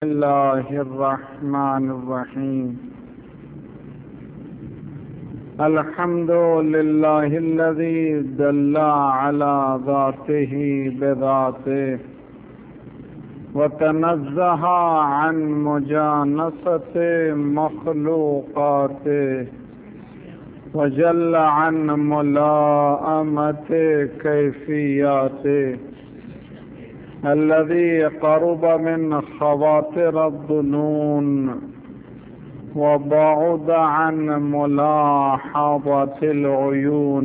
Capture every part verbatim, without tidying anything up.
بسم الله الرحمن الرحيم. الحمد لله الذي دل على ذاته بذاته وتنزه عن مجانسة مخلوقاته وجل عن ملاءمة كيفياته، الذي قرب من خواطر الظنون وبعد عن ملاحظة العيون،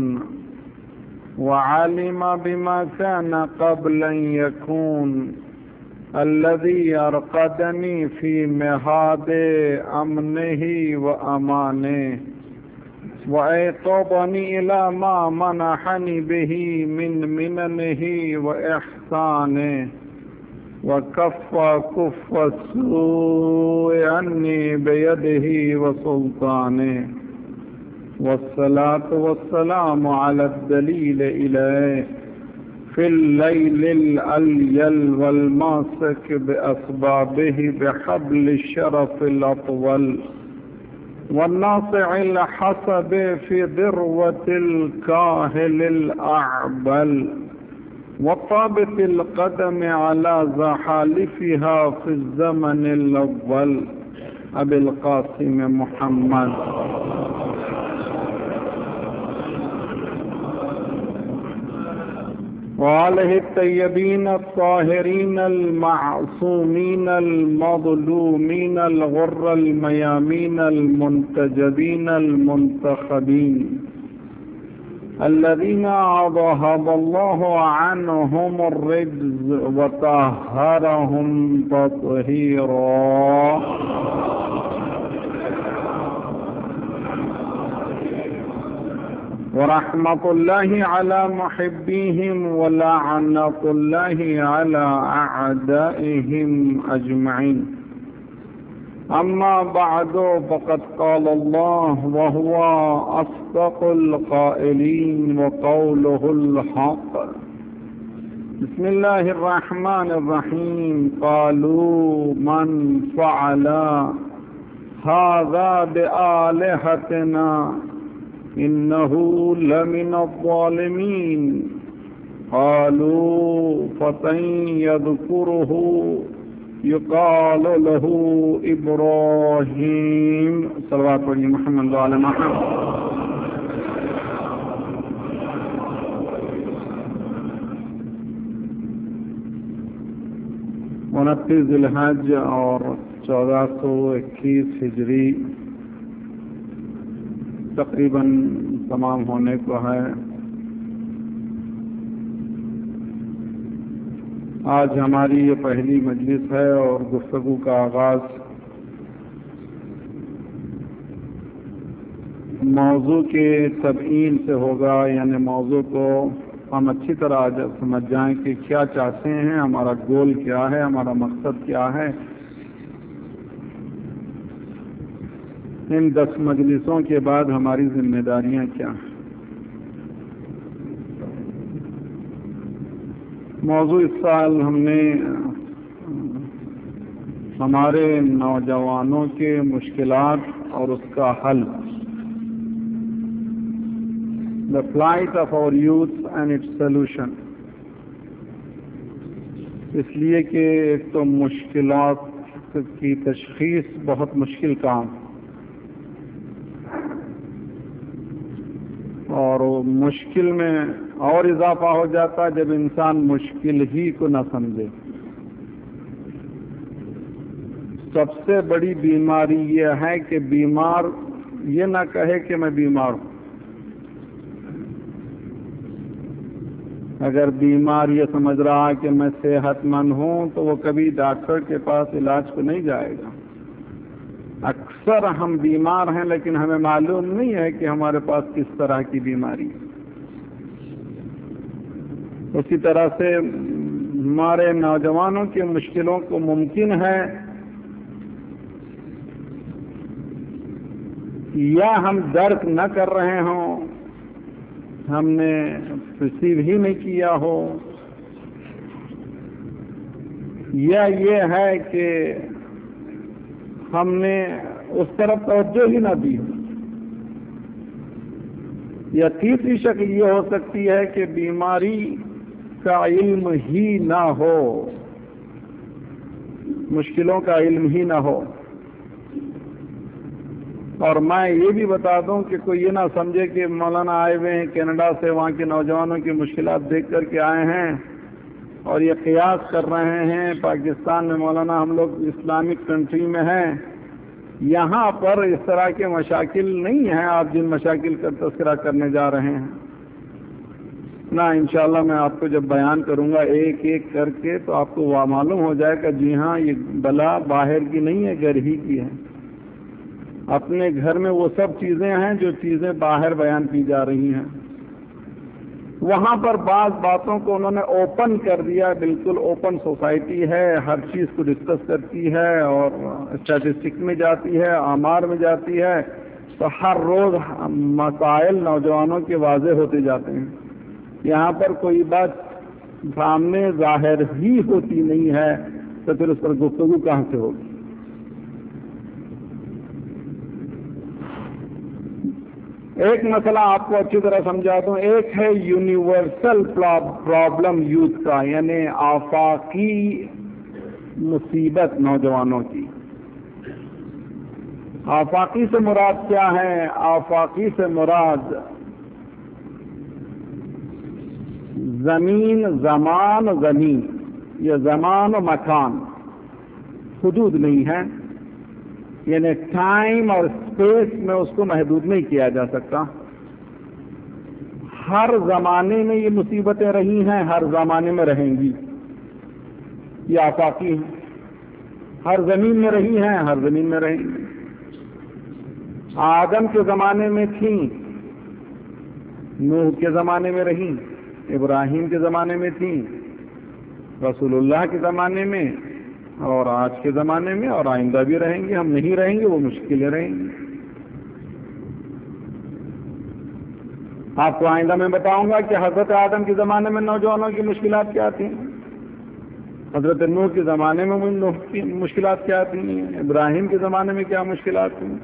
وعلم بما كان قبل أن يكون، الذي أرقدني في مهاد أمنه وأمانه وأيقظني إلى ما منحني به من مننه وإحسانه، وكف كف السوء عني بيده وسلطانه، والصلاة والسلام على الدليل إليه في الليل الأليل والماسك بأسبابه بحبل الشرف الأطول، والناصع الحسب في ذروة الكاهل الأعبل، وطابت القدم على زحالفها في الزمن الأول، أبي القاسم محمد وآله الطيبين الطاهرين المعصومين المظلومين الغر الميامين المنتجبين المنتخبين، الذين أذهب الله عنهم الرجز وطهرهم تطهيرا. ورحمة الله على محبيهم ولعنة الله على أعدائهم أجمعين. أما بعد، فقد قال الله وهو أصدق القائلين وقوله الحق. بسم الله الرحمن الرحيم. قالوا من فعل هذا بآلهتنا إنه لمن الظالمين. قالوا فتى يذكره يقال له إبراهيم. صلوات علی محمد وعلى محمد. انتیس ذی الحج اور چودہ سو اکیس ہجری تقریباً تمام ہونے کو ہے. آج ہماری یہ پہلی مجلس ہے اور گفتگو کا آغاز موضوع کے تبیین سے ہوگا، یعنی موضوع کو ہم اچھی طرح سمجھ جائیں کہ کیا چاہتے ہیں، ہمارا گول کیا ہے، ہمارا مقصد کیا ہے. ان دس مجلسوں کے بعد ہماری ذمہ داریاں کیا ہیں. موضوع اس سال ہم نے ہمارے نوجوانوں کے مشکلات اور اس کا حل، The plight of our youth and its solution. اس لیے کہ ایک تو مشکلات کی تشخیص بہت مشکل کام، اور مشکل میں اور اضافہ ہو جاتا ہے جب انسان مشکل ہی کو نہ سمجھے. سب سے بڑی بیماری یہ ہے کہ بیمار یہ نہ کہے کہ میں بیمار ہوں. اگر بیمار یہ سمجھ رہا کہ میں صحت مند ہوں تو وہ کبھی ڈاکٹر کے پاس علاج کو نہیں جائے گا. اکثر ہم بیمار ہیں لیکن ہمیں معلوم نہیں ہے کہ ہمارے پاس کس طرح کی بیماری ہے. اسی طرح سے ہمارے نوجوانوں کی مشکلوں کو ممکن ہے یا ہم درک نہ کر رہے ہوں، ہم نے ریسیو ہی نہیں کیا ہو، یا یہ ہے کہ ہم نے اس طرف توجہ ہی نہ دی. یا تیسری شکل یہ ہو سکتی ہے کہ بیماری کا علم ہی نہ ہو، مشکلوں کا علم ہی نہ ہو. اور میں یہ بھی بتا دوں کہ کوئی یہ نہ سمجھے کہ مولانا آئے ہوئے ہیں کینیڈا سے، وہاں کے نوجوانوں کی مشکلات دیکھ کر کے آئے ہیں اور یہ قیاس کر رہے ہیں پاکستان میں مولانا ہم لوگ اسلامک کنٹری میں ہیں، یہاں پر اس طرح کے مشاکل نہیں ہیں آپ جن مشاکل کا تذکرہ کرنے جا رہے ہیں. نہ انشاءاللہ میں آپ کو جب بیان کروں گا ایک ایک کر کے تو آپ کو معلوم ہو جائے گا جی ہاں یہ بلا باہر کی نہیں ہے، گھر ہی کی ہے. اپنے گھر میں وہ سب چیزیں ہیں جو چیزیں باہر بیان کی جا رہی ہیں. وہاں پر بعض باتوں کو انہوں نے اوپن کر دیا، بالکل اوپن سوسائٹی ہے، ہر چیز کو ڈسکس کرتی ہے اور اسٹیٹسٹک میں جاتی ہے، آمار میں جاتی ہے، تو ہر روز مسائل نوجوانوں کے واضح ہوتے جاتے ہیں. یہاں پر کوئی بات سامنے ظاہر ہی ہوتی نہیں ہے تو پھر اس پر گفتگو کہاں سے ہوگی. ایک مسئلہ آپ کو اچھی طرح سمجھا دوں. ایک ہے یونیورسل پرابلم یوتھ کا، یعنی آفاقی مصیبت نوجوانوں کی. آفاقی سے مراد کیا ہے؟ آفاقی سے مراد زمین، زمان، زمین، یا زمان و مکان، حدود نہیں ہے، یعنی ٹائم اور اسپیس میں اس کو محدود نہیں کیا جا سکتا. ہر زمانے میں یہ مصیبتیں رہی ہیں، ہر زمانے میں رہیں گی. یہ آفاقی ہیں. ہر زمین میں رہی ہیں، ہر زمین میں رہیں گی. آدم کے زمانے میں تھیں، نوح کے زمانے میں رہیں، ابراہیم کے زمانے میں تھیں، رسول اللہ کے زمانے میں، اور آج کے زمانے میں، اور آئندہ بھی رہیں گے. ہم نہیں رہیں گے، وہ مشکلیں رہیں گی. آپ کو آئندہ میں بتاؤں گا کہ حضرت آدم کے زمانے میں نوجوانوں کی مشکلات کیا تھیں، حضرت نوح کے زمانے میں مشکلات کیا تھیں، ابراہیم کے زمانے میں کیا مشکلات تھیں.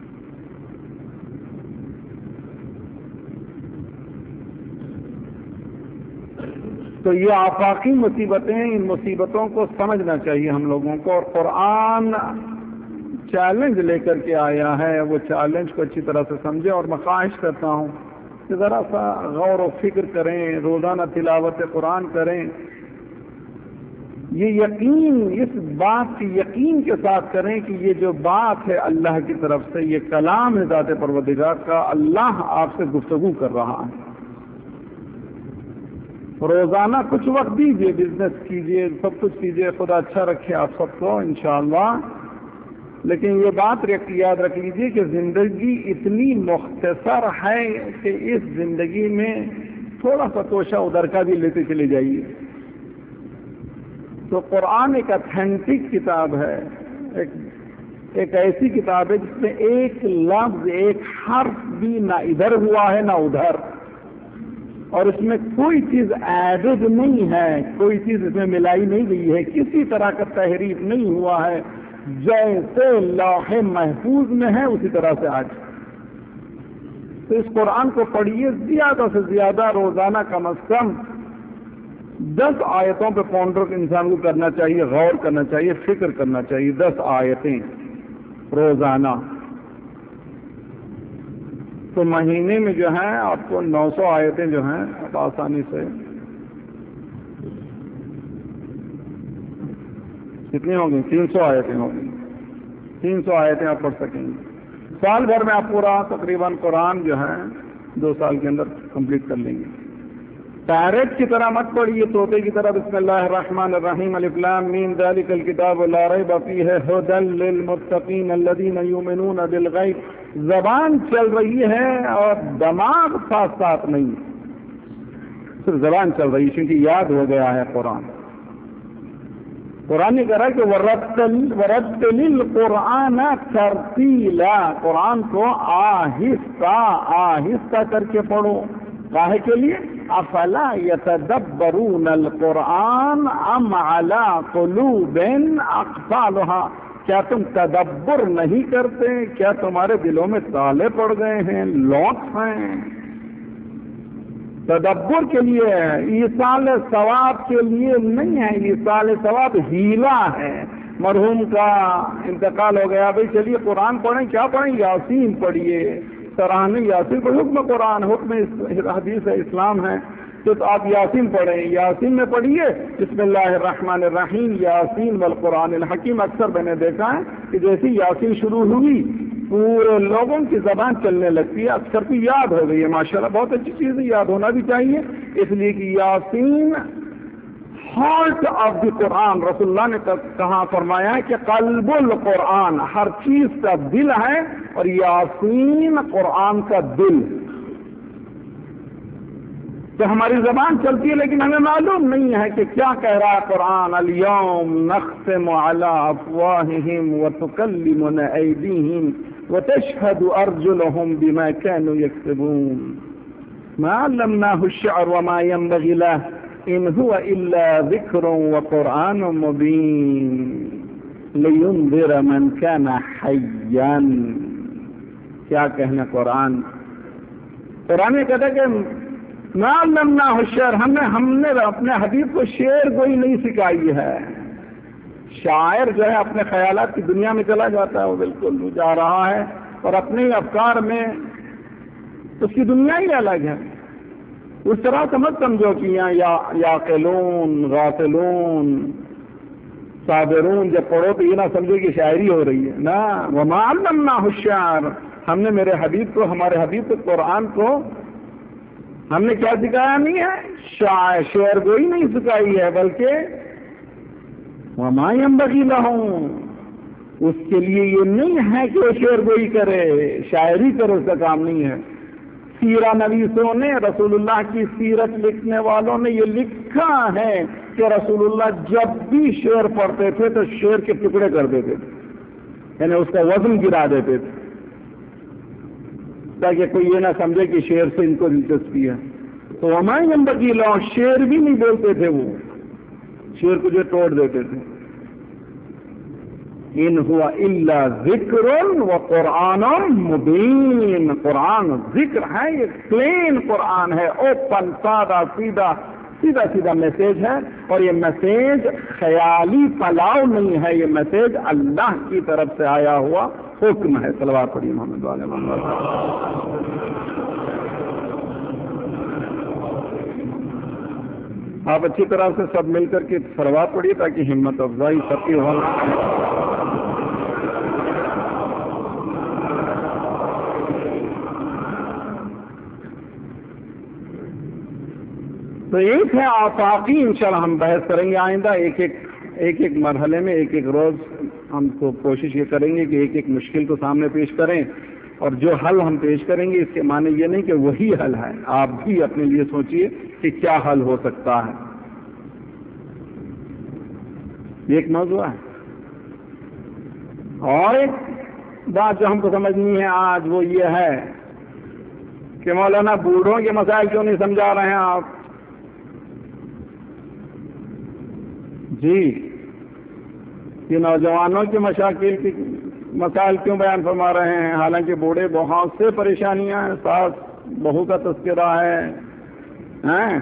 تو یہ آفاقی مصیبتیں، ان مصیبتوں کو سمجھنا چاہیے ہم لوگوں کو. اور قرآن چیلنج لے کر کے آیا ہے، وہ چیلنج کو اچھی طرح سے سمجھے. اور میں خواہش کرتا ہوں کہ ذرا سا غور و فکر کریں، روزانہ تلاوت قرآن کریں. یہ یقین، اس بات کی یقین کے ساتھ کریں کہ یہ جو بات ہے اللہ کی طرف سے، یہ کلام ہے ذات پروردگار کا، اللہ آپ سے گفتگو کر رہا ہے. روزانہ کچھ وقت دیجیے، بزنس کیجیے، سب کچھ کیجیے، خدا اچھا رکھے آپ سب کو انشاءاللہ. لیکن یہ بات یاد رکھ لیجیے کہ زندگی اتنی مختصر ہے کہ اس زندگی میں تھوڑا سا توشہ ادھر کا بھی لیتے چلے جائیے. تو قرآن ایک اتھینٹک کتاب ہے، ایک ایک ایسی کتاب ہے جس میں ایک لفظ، ایک حرف بھی نہ ادھر ہوا ہے نہ ادھر، اور اس میں کوئی چیز ایڈڈ نہیں ہے، کوئی چیز اس میں ملائی نہیں گئی ہے، کسی طرح کا تحریف نہیں ہوا ہے. جیسے لوح محفوظ میں ہے اسی طرح سے آج. تو اس قرآن کو پڑھیے، زیادہ سے زیادہ روزانہ کم از کم دس آیتوں پہ پونڈر انسان کو کرنا چاہیے، غور کرنا چاہیے، فکر کرنا چاہیے. دس آیتیں روزانہ، تو مہینے میں جو ہیں آپ کو نو سو آیتیں جو ہیں آپ آسانی سے، کتنی ہوگی؟ تین سو آیتیں ہوگی. تین سو آیتیں آپ پڑھ سکیں گے. سال بھر میں آپ پورا تقریباً قرآن جو ہے دو سال کے اندر کمپلیٹ کر لیں گے. پیرٹ کی طرح مت پڑھیے، طوطے کی طرح. بسم اللہ الرحمن الرحیم، الف لام میم ذالک الکتاب لا ریب فیہ ھدی للمتقین الذین یؤمنون بالغیب. زبان چل رہی ہے اور دماغ ساتھ ساتھ نہیں، صرف زبان چل رہی ہے کیونکہ یاد ہو گیا ہے قرآن. قرآن نے کہا کہ وَرَتِّلِ الْقُرْآنَ تَرْتِيلًا، قرآن کو آہستہ آہستہ کر کے پڑھو. کاہے کے لیے؟ افلا يتدبرون القرآن ام على قلوب اقفالها، کیا تم تدبر نہیں کرتے؟ کیا تمہارے دلوں میں تالے پڑ گئے ہیں، لاکس ہیں؟ تدبر کے لیے ہے، ایصال ثواب کے لیے نہیں ہے۔ ایصال ثواب ہیلا ہے۔ مرحوم کا انتقال ہو گیا، بھائی چلیے قرآن پڑھیں، کیا پڑھیں؟ یاسین پڑھیے، ترانہ یاسین کو حکم قرآن، حکم حدیث اسلام ہے، تو آپ یاسین پڑھیں، یاسین میں پڑھیے بسم اللہ الرحمن الرحیم یاسین والقرآن الحکیم۔ اکثر میں نے دیکھا ہے کہ جیسی یاسین شروع ہوئی پورے لوگوں کی زبان چلنے لگتی ہے، اکثر کی یاد ہو گئی ہے، ماشاءاللہ بہت اچھی چیز ہے، یاد ہونا بھی چاہیے، اس لیے کہ Yaseen heart of the Quran, رسول اللہ نے کہا فرمایا ہے کہ قلب القرآن، ہر چیز کا دل ہے، اور یاسین قرآن کا دل۔ تو ہماری زبان چلتی ہے لیکن ہمیں معلوم نہیں ہے کہ کیا کہہ رہا ہے قرآن۔ اليوم نختم على افواههم وتكلمنا ايديهم وتشهد ارجلهم بما كانوا يكسبون ما علمناه الشعر وما ينبغي له ان هو الا ذكر وقرآن مبين لينذر من كان حيا۔ کیا کہنا قرآن؟ قرآن یہ کہتا ہے کہ ما علمناه الشعر، ہم نے ہم نے اپنے حبیب کو شعر کوئی نہیں سکھائی ہے۔ شاعر جو ہے اپنے خیالات کی دنیا میں چلا جاتا ہے، وہ بالکل جا رہا ہے اور اپنے افکار میں اس کی دنیا ہی الگ ہے۔ اس طرح سمجھ سمجھو کہ یا یاقلون غافلون صابرون جب پڑھو تو یہ نہ سمجھو کہ شاعری ہو رہی ہے، نہ۔ وما علمناه الشعر، ہم نے میرے حبیب کو، ہمارے حبیب کو قرآن کو ہم نے کیا سکھایا نہیں ہے؟ شاعر شعر گوئی نہیں سکھائی ہے، بلکہ وما ينبغي له، اس کے لیے یہ نہیں ہے کہ وہ شعر گوئی کرے، شاعری کرے، اس کا کام نہیں ہے۔ سیرہ نویسوں نے، رسول اللہ کی سیرت لکھنے والوں نے یہ لکھا ہے کہ رسول اللہ جب بھی شعر پڑھتے تھے تو شعر کے ٹکڑے کر دیتے تھے، یعنی اس کا وزن گرا دیتے تھے، تاکہ کوئی یہ نہ سمجھے کہ شعر سے ان کو دلچسپی ہے۔ تو ہمارے نمبر لو شعر بھی نہیں بولتے تھے، وہ شعر کو جو توڑ دیتے تھے۔ ان ہوا الا ذکر و قرآن مبین، قرآن ذکر ہے، یہ پلین قرآن ہے، اوپن، سادہ سیدھا سیدھا سیدھا میسج ہے، اور یہ میسج خیالی پلاؤ نہیں ہے، یہ میسج اللہ کی طرف سے آیا ہوا حکم ہے۔ صلوات پڑھیے محمد والے محمد۔ آپ اچھی طرح سے سب مل کر کے صلوات پڑھیے تاکہ ہمت افزائی سب کی ہو۔ تو ایک ہے آفاقی، انشاءاللہ ہم بحث کریں گے آئندہ، ایک ایک ایک ایک مرحلے میں، ایک ایک روز ہم کو کوشش یہ کریں گے کہ ایک ایک مشکل کو سامنے پیش کریں، اور جو حل ہم پیش کریں گے اس کے معنی یہ نہیں کہ وہی حل ہے، آپ بھی اپنے لیے سوچئے کہ کیا حل ہو سکتا ہے۔ یہ ایک موضوع ہے، اور ایک بات جو ہم کو سمجھنی ہے آج وہ یہ ہے کہ مولانا بوڑھوں کے مسائل کیوں نہیں سمجھا رہے ہیں آپ؟ جی، یہ نوجوانوں کے مشاکل کی مسائل کیوں بیان فرما رہے ہیں؟ حالانکہ بوڑھے بہت سے پریشانیاں ہیں، ساس بہو کا تذکرہ ہے، ہیں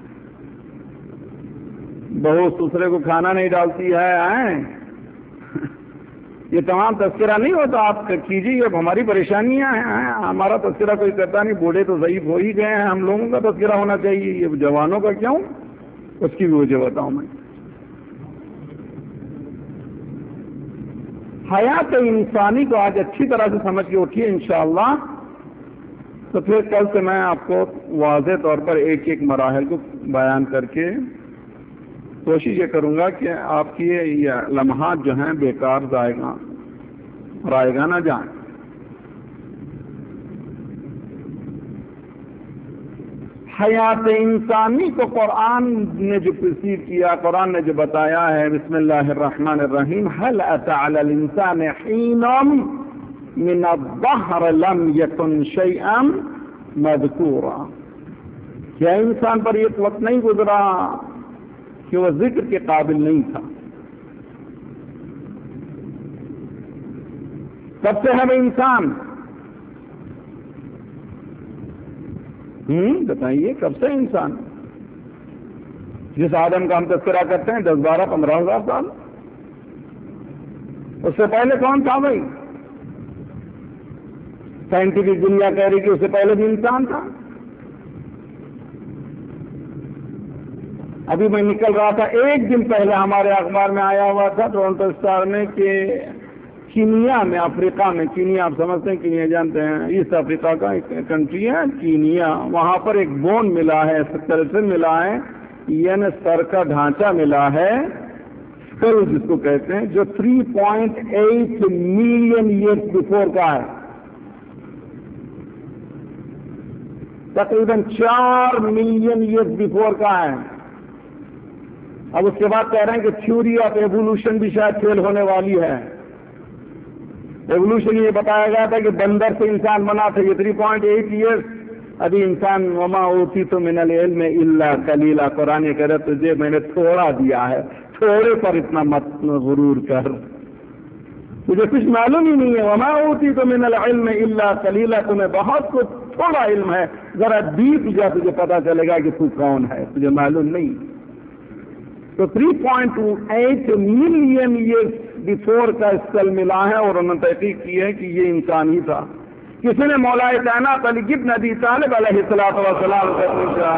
بہو دوسرے کو کھانا نہیں ڈالتی ہے، ہیں یہ تمام تذکرہ نہیں ہوتا، آپ کیجیے، یہ ہماری پریشانیاں ہیں، ہمارا تذکرہ کوئی کرتا نہیں، بوڑھے تو ضعیف ہو ہی گئے ہیں، ہم لوگوں کا تذکرہ ہونا چاہیے، یہ جوانوں کا کیوں؟ اس کی بھی وجہ بتاؤں میں۔ حیات انسانی کو آج اچھی طرح سے سمجھ کے اٹھیے انشاءاللہ، تو پھر کل سے میں آپ کو واضح طور پر ایک ایک مراحل کو بیان کر کے کوشش یہ کروں گا کہ آپ کی یہ لمحات جو ہیں بیکار جائے گا رائے گا نہ جائیں۔ حیات انسانی کو قرآن نے جو پرسیو کیا، قرآن نے جو بتایا ہے، بسم اللہ الرحمن الرحیم، هل اتى على الانسان حين من الظهر لم يكن شيئا مذكورا، کیا انسان پر یہ وقت نہیں گزرا کہ وہ ذکر کے قابل نہیں تھا؟ کب سے ہے وہ انسان؟ ہم بتائیے کب سے انسان؟ جس آدم کا ہم تذکرہ کرتے ہیں دس بارہ پندرہ ہزار سال، اس سے پہلے کون تھا بھائی؟ سائنٹیفک دنیا کہہ رہی کہ اس سے پہلے بھی انسان تھا۔ ابھی میں نکل رہا تھا، ایک دن پہلے ہمارے اخبار میں آیا ہوا تھا ٹورنٹو اسٹار میں کہ کینیا میں، افریقہ میں، کینیا آپ سمجھتے ہیں، کینیا جانتے ہیں، ایسٹ افریقہ کا ایک کنٹری ہے کینیا، وہاں پر ایک بون ملا ہے، اسکیلیٹن ملا ہے، یعنی سر کا ڈھانچہ ملا ہے، اسکل جس کو کہتے ہیں، جو three point eight million years before کا ہے، تقریباً چار ملین ایئرس بفور کا ہے۔ اب اس کے بعد کہہ رہے ہیں کہ تھیوری آف ایوولوشن بھی شاید فیل ہونے والی ہے۔ ایوولوشن یہ بتایا گیا تھا کہ بندر سے انسان بنا تھا، یہ تھری پوائنٹ ایٹ ایئرس، ابھی انسان وما اوتی تو من العلم الا قلیلا، قرآن کہہ رہا تجھے میں نے تھوڑا دیا ہے، تھوڑے پر اتنا مت غرور کر، تجھے کچھ معلوم ہی نہیں ہے، وما اوتی تو من العلم الا قلیلا، تمہیں بہت کچھ تھوڑا علم ہے، ذرا ڈیپ جا تجھے پتا چلے گا کہ تو کون ہے، تجھے معلوم نہیں۔ تو three point eight million years before کا اسکل ملا ہے، اور انہوں نے تحقیق کی ہے کہ یہ انسان ہی تھا۔ کسی نے مولا کائنات علی بن ابی طالب علیہ الصلوۃ والسلام سے پوچھا،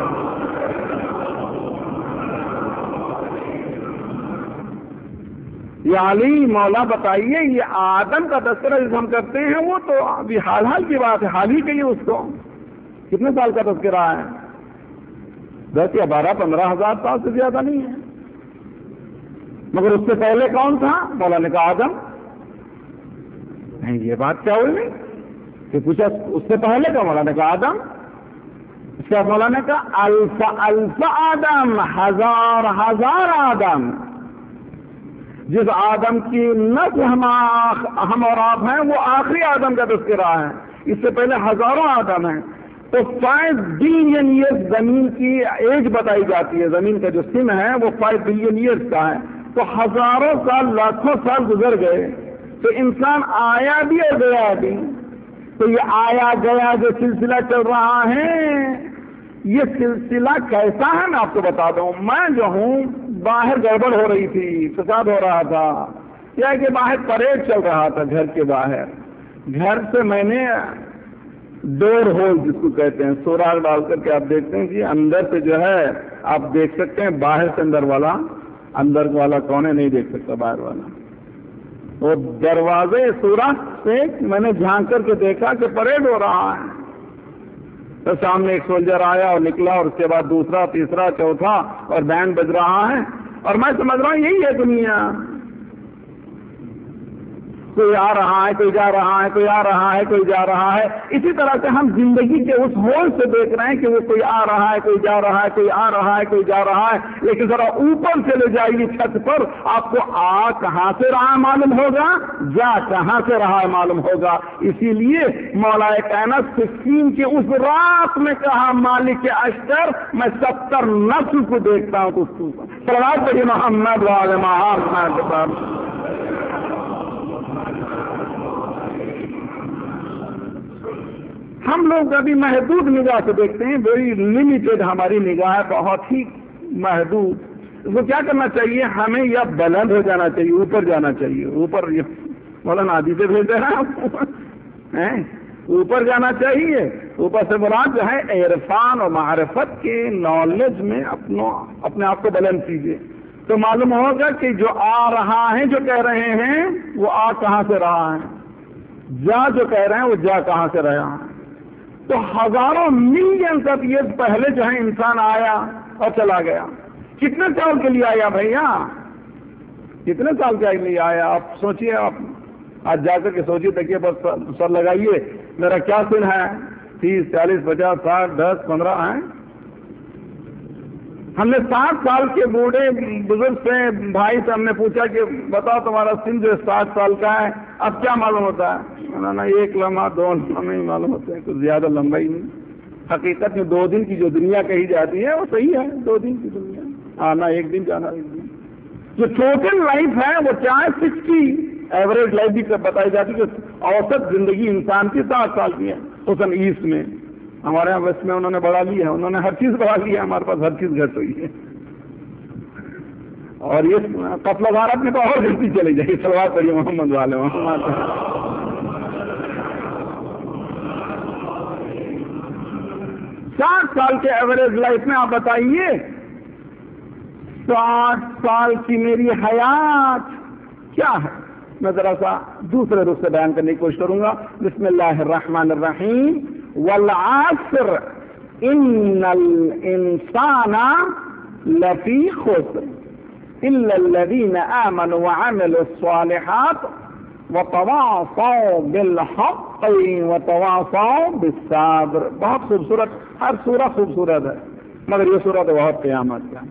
یا علی مولا بتائیے یہ آدم کا تذکرہ جس ہم کرتے ہیں وہ تو ابھی حال حال کی بات ہے، حال ہی کہیے اس کو، کتنے سال کا تذکرہ ہے؟ دس یا بارہ پندرہ ہزار سال سے زیادہ نہیں ہے، مگر اس سے پہلے کون تھا؟ مولا نے کہا آدم۔ نہیں یہ بات کیا ہوئی نہیں کہ پوچھا اس سے پہلے کا؟ مولا نے کہا آدم۔ اس کے بعد مولا نے کہا الف الف آدم، ہزار ہزار آدم، جس آدم کی نسل ہم ہم اور آپ ہیں وہ آخری آدم کا تذکرہ ہے، اس سے پہلے ہزاروں آدم ہیں۔ تو فائیو بلین ایئرس زمین کی ایج بتائی جاتی ہے، زمین کا جو سن ہے وہ فائیو بلین ایئرس کا ہے، تو ہزاروں سال لاکھوں سال گزر گئے، تو انسان آیا بھی اور گیا بھی۔ تو یہ آیا گیا جو سلسلہ چل رہا ہے، یہ سلسلہ کیسا ہے میں آپ کو بتا دوں۔ میں جو ہوں باہر گڑبڑ ہو رہی تھی، فساد ہو رہا تھا، یا کہ باہر پریڈ چل رہا تھا گھر کے باہر، گھر سے میں نے ڈور ہول جس کو کہتے ہیں، سوراخ ڈال کر کے آپ دیکھتے ہیں کہ اندر سے جو ہے آپ دیکھ سکتے ہیں، باہر سے اندر والا، اندر والا کون ہے نہیں دیکھ سکتا باہر والا۔ وہ دروازے سوراخ سے میں نے جھانک کر کے دیکھا کہ پریڈ ہو رہا ہے، تو سامنے ایک سولجر آیا اور نکلا، اور اس کے بعد دوسرا، تیسرا، چوتھا، اور بینڈ بج رہا ہے، اور میں سمجھ رہا ہوں یہی ہے دنیا، کوئی آ رہا ہے، کوئی جا رہا ہے، کوئی آ رہا ہے، کوئی جا رہا ہے۔ اسی طرح سے ہم زندگی کے اس ہول سے دیکھ رہے ہیں کہ وہ کوئی آ رہا ہے، کوئی جا رہا ہے، کوئی آ رہا ہے، کوئی جا رہا ہے، لیکن ذرا اوپر سے لے جائیے چھت پر، آپ کو آ کہاں سے رہا ہے معلوم ہوگا، جا کہاں سے رہا ہے معلوم ہوگا۔ اسی لیے مولا کائنات سکین کے اس رات میں کہا مالک اشتر، میں ستر نسل کو دیکھتا ہوں، تو صلوات پڑھیے محمد وعلی محمد۔ ہم لوگ ابھی محدود نگاہ سے دیکھتے ہیں، ویری لمیٹڈ ہماری نگاہ ہے، بہت ہی محدود۔ اس کو کیا کرنا چاہیے؟ ہمیں یا بلند ہو جانا چاہیے، اوپر جانا چاہیے، اوپر مولانا عادی سے بھیج رہے ہیں، اوپر جانا چاہیے۔ اوپر سے مراد جو ہے عرفان اور معرفت کے نالج میں اپنا اپنے آپ کو بلند کیجیے، تو معلوم ہوگا کہ جو آ رہا ہے، جو کہہ رہے ہیں وہ آ کہاں سے رہا ہے، جا جو کہہ رہے ہیں وہ جا کہاں سے رہا ہے۔ تو ہزاروں ملین آف ایئرز پہلے جو ہے انسان آیا اور چلا گیا۔ کتنے سال کے لیے آیا بھیا؟ کتنے سال کے لیے آیا؟ آپ سوچئے، آپ آج جا کر کے سوچیے، دیکھیے بس سر لگائیے، میرا کیا سن ہے؟ تیس، چالیس، پچاس، ساٹھ، دس، پندرہ ہیں۔ ہم نے ساٹھ سال کے بوڑھے بزرگ سے، بھائی سے ہم نے پوچھا کہ بتاؤ تمہارا سن جو ساٹھ سال کا ہے اب کیا معلوم ہوتا ہے؟ نا ایک لمحہ، دو لمحہ نہیں معلوم ہوتے ہیں، کچھ زیادہ لمبا ہی نہیں۔ حقیقت میں دو دن کی جو دنیا کہی جاتی ہے وہ صحیح ہے، دو دن کی دنیا، آنا ایک دن، جانا ایک دن۔ جو ٹوٹل لائف ہے وہ چاہے سکسٹی ایوریج لائف بھی بتائی جاتی ہے کہ اوسط زندگی انسان کی ساٹھ سال کی ہے، خصوصاً ایسٹ میں. ہمارے یہاں ویسٹ میں انہوں نے بڑھا لی ہے، انہوں نے ہر چیز بڑھا لی ہے، ہمارے پاس ہر چیز گھٹ ہوئی ہے. اور یہ قتل غارت میں تو اور گھٹتی چلی جائے گی. سلوات پڑھیے محمد والے محمد. ساٹھ سال کے ایوریج لائف میں آپ بتائیے، ساٹھ سال کی میری حیات کیا ہے؟ میں ذرا سا دوسرے رخ سے بیان کرنے کی کوشش کروں گا. بسم اللہ الرحمن الرحیم. والعصر ان الانسان لفی خسر الا الذین آمنوا وعملوا الصالحات وتواصوا بالحق وتواصوا بالصبر. بہت خوبصورت، ہر سورہ خوبصورت ہے، مگر یہ سورہ تو بہت قیامت کا.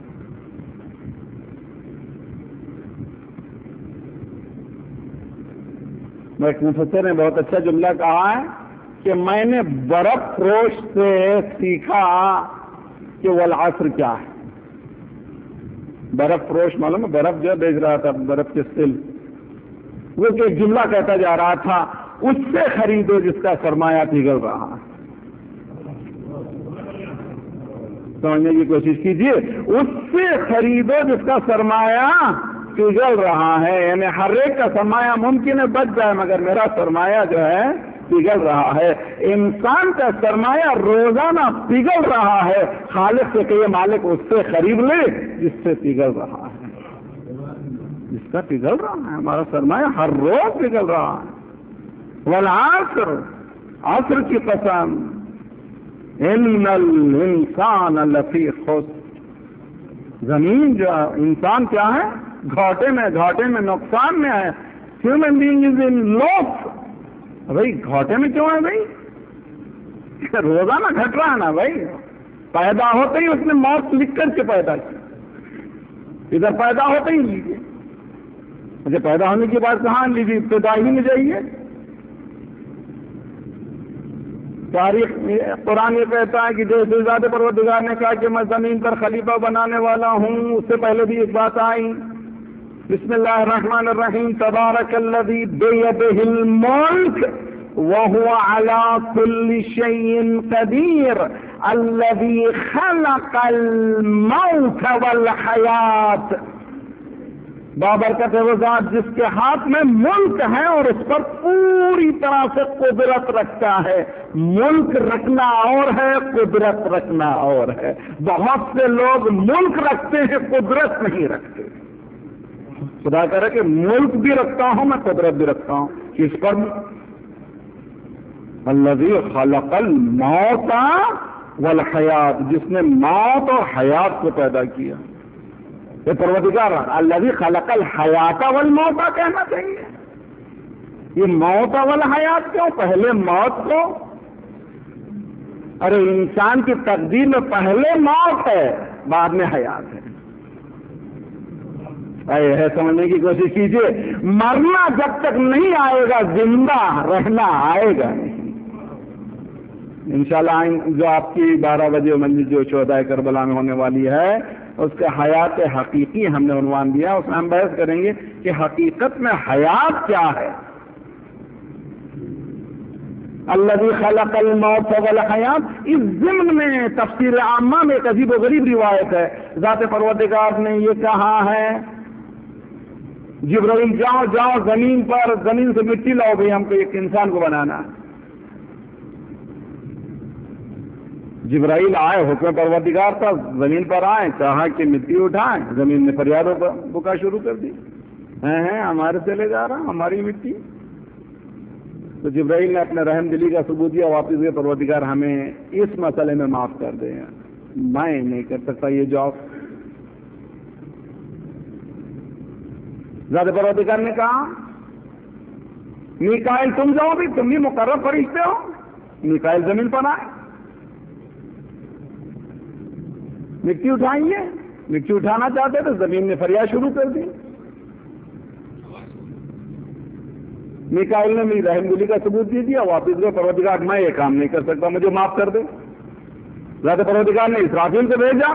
ایک مفسر نے بہت اچھا جملہ کہا ہے کہ میں نے برف فروش سے سیکھا کہ والعصر کیا ہے. برف فروش معلوم ہے، برف جو بیچ رہا تھا، برف کے سل، وہ کہ ایک جملہ کہتا جا رہا تھا، اس سے خریدو جس کا سرمایہ پگھل رہا ہے. سمجھنے کی کوشش کیجیے، اس سے خریدو جس کا سرمایہ پگھل رہا ہے. یعنی ہر ایک کا سرمایہ ممکن ہے بچ جائے، مگر میرا سرمایہ جو ہے پگھل رہا ہے. انسان کا سرمایہ روزانہ پگھل رہا ہے. خالق سے کہیے مالک اس سے خرید لے جس سے پگھل رہا ہے، جس کا پگھل رہا ہے. ہمارا سرمایہ ہر روز پگھل رہا ہے. والعصر، عصر کی قسم، ان الانسان لفی خسر. زمین جو انسان کیا ہے؟ گھاٹے میں، گھاٹے میں، نقصان میں ہے. Human being is in loss. بھائی گھاٹے میں کیوں ہے بھائی؟ روزانہ گھٹ رہا ہے نا بھائی. پیدا ہوتے ہی اس نے موت لکھ کر کے پیدا کی، ادھر پیدا ہوتے ہی لیجیے. مجھے پیدا ہونے کی بات کہاں لیجیے؟ ابتدائی میں جائیے. تاریخ قرآن یہ کہتا ہے کہ جیسے ذات پروردگار نے کہا کہ میں زمین پر خلیفہ بنانے والا ہوں، اس سے پہلے بھی ایک بات آئی. بسم اللہ الرحمن الرحیم. تبارک الذی بیدہ الملک وهو على كل شيء قدیر الذی خلق الموت والحیات. بابرکت ہے وہ ذات جس کے ہاتھ میں ملک ہے اور اس پر پوری طرح سے قدرت رکھتا ہے. ملک رکھنا اور ہے، قدرت رکھنا اور ہے. بہت سے لوگ ملک رکھتے ہیں، قدرت نہیں رکھتے. خدا کرے کہ ملک بھی رکھتا ہوں میں، قدرت بھی رکھتا ہوں. کس پر؟ الذی خلق الموت والحیات، جس نے موت اور حیات کو پیدا کیا. یہ پروردگار الذی خلق الحیات والموت کہنا چاہیے. یہ موت والحیات کیوں؟ پہلے موت کو. ارے انسان کی تقدیر میں پہلے موت ہے، بعد میں حیات ہے. ہے سمجھنے کی کوشش کیجیے. مرنا جب تک نہیں آئے گا، زندہ رہنا آئے گا نہیں. انشاءاللہ جو آپ کی بارہ بجے منزل جو شہدائے کربلا میں ہونے والی ہے، اس کے حیات حقیقی ہم نے عنوان دیا. اس میں ہم بحث کریں گے کہ حقیقت میں حیات کیا ہے. الذی خلق الموت والحیات. اس ضمن میں تفسیر عامہ میں ایک عجیب و غریب روایت ہے. ذات پروردگار نے یہ کہا ہے، جبرائیل جاؤ جاؤ زمین پر، زمین سے مٹی لاؤ بھائی، ہم کو ایک انسان کو بنانا ہے. جبرائیل آئے، حکم پروردگار تھا، زمین پر آئے، کہا کہ مٹی اٹھائیں. زمین نے فریاد بکا شروع کر دی، ہیں ہیں ہمارے سے لے جا رہا ہماری مٹی. تو جبرائیل نے اپنے رحم دلی کا ثبوت دیا، واپس گئے، پروردگار ہمیں اس مسئلے میں معاف کر دے، میں نہیں کر سکتا یہ جاب. ذات پروردگار نے کہا میکائیل تم جاؤ بھی، تم بھی مقرر فرشتے ہو. میکائیل زمین پر آئے، مٹی اٹھائیے. مٹی اٹھانا چاہتے تو زمین نے فریاد شروع کر دی. میکائیل نے میری رحم دلی کا ثبوت دے دیا، واپس گئے، پروردگار میں یہ کام نہیں کر سکتا، مجھے معاف کر دے. ذات پروردگار نے اسرافیل سے بھیجا.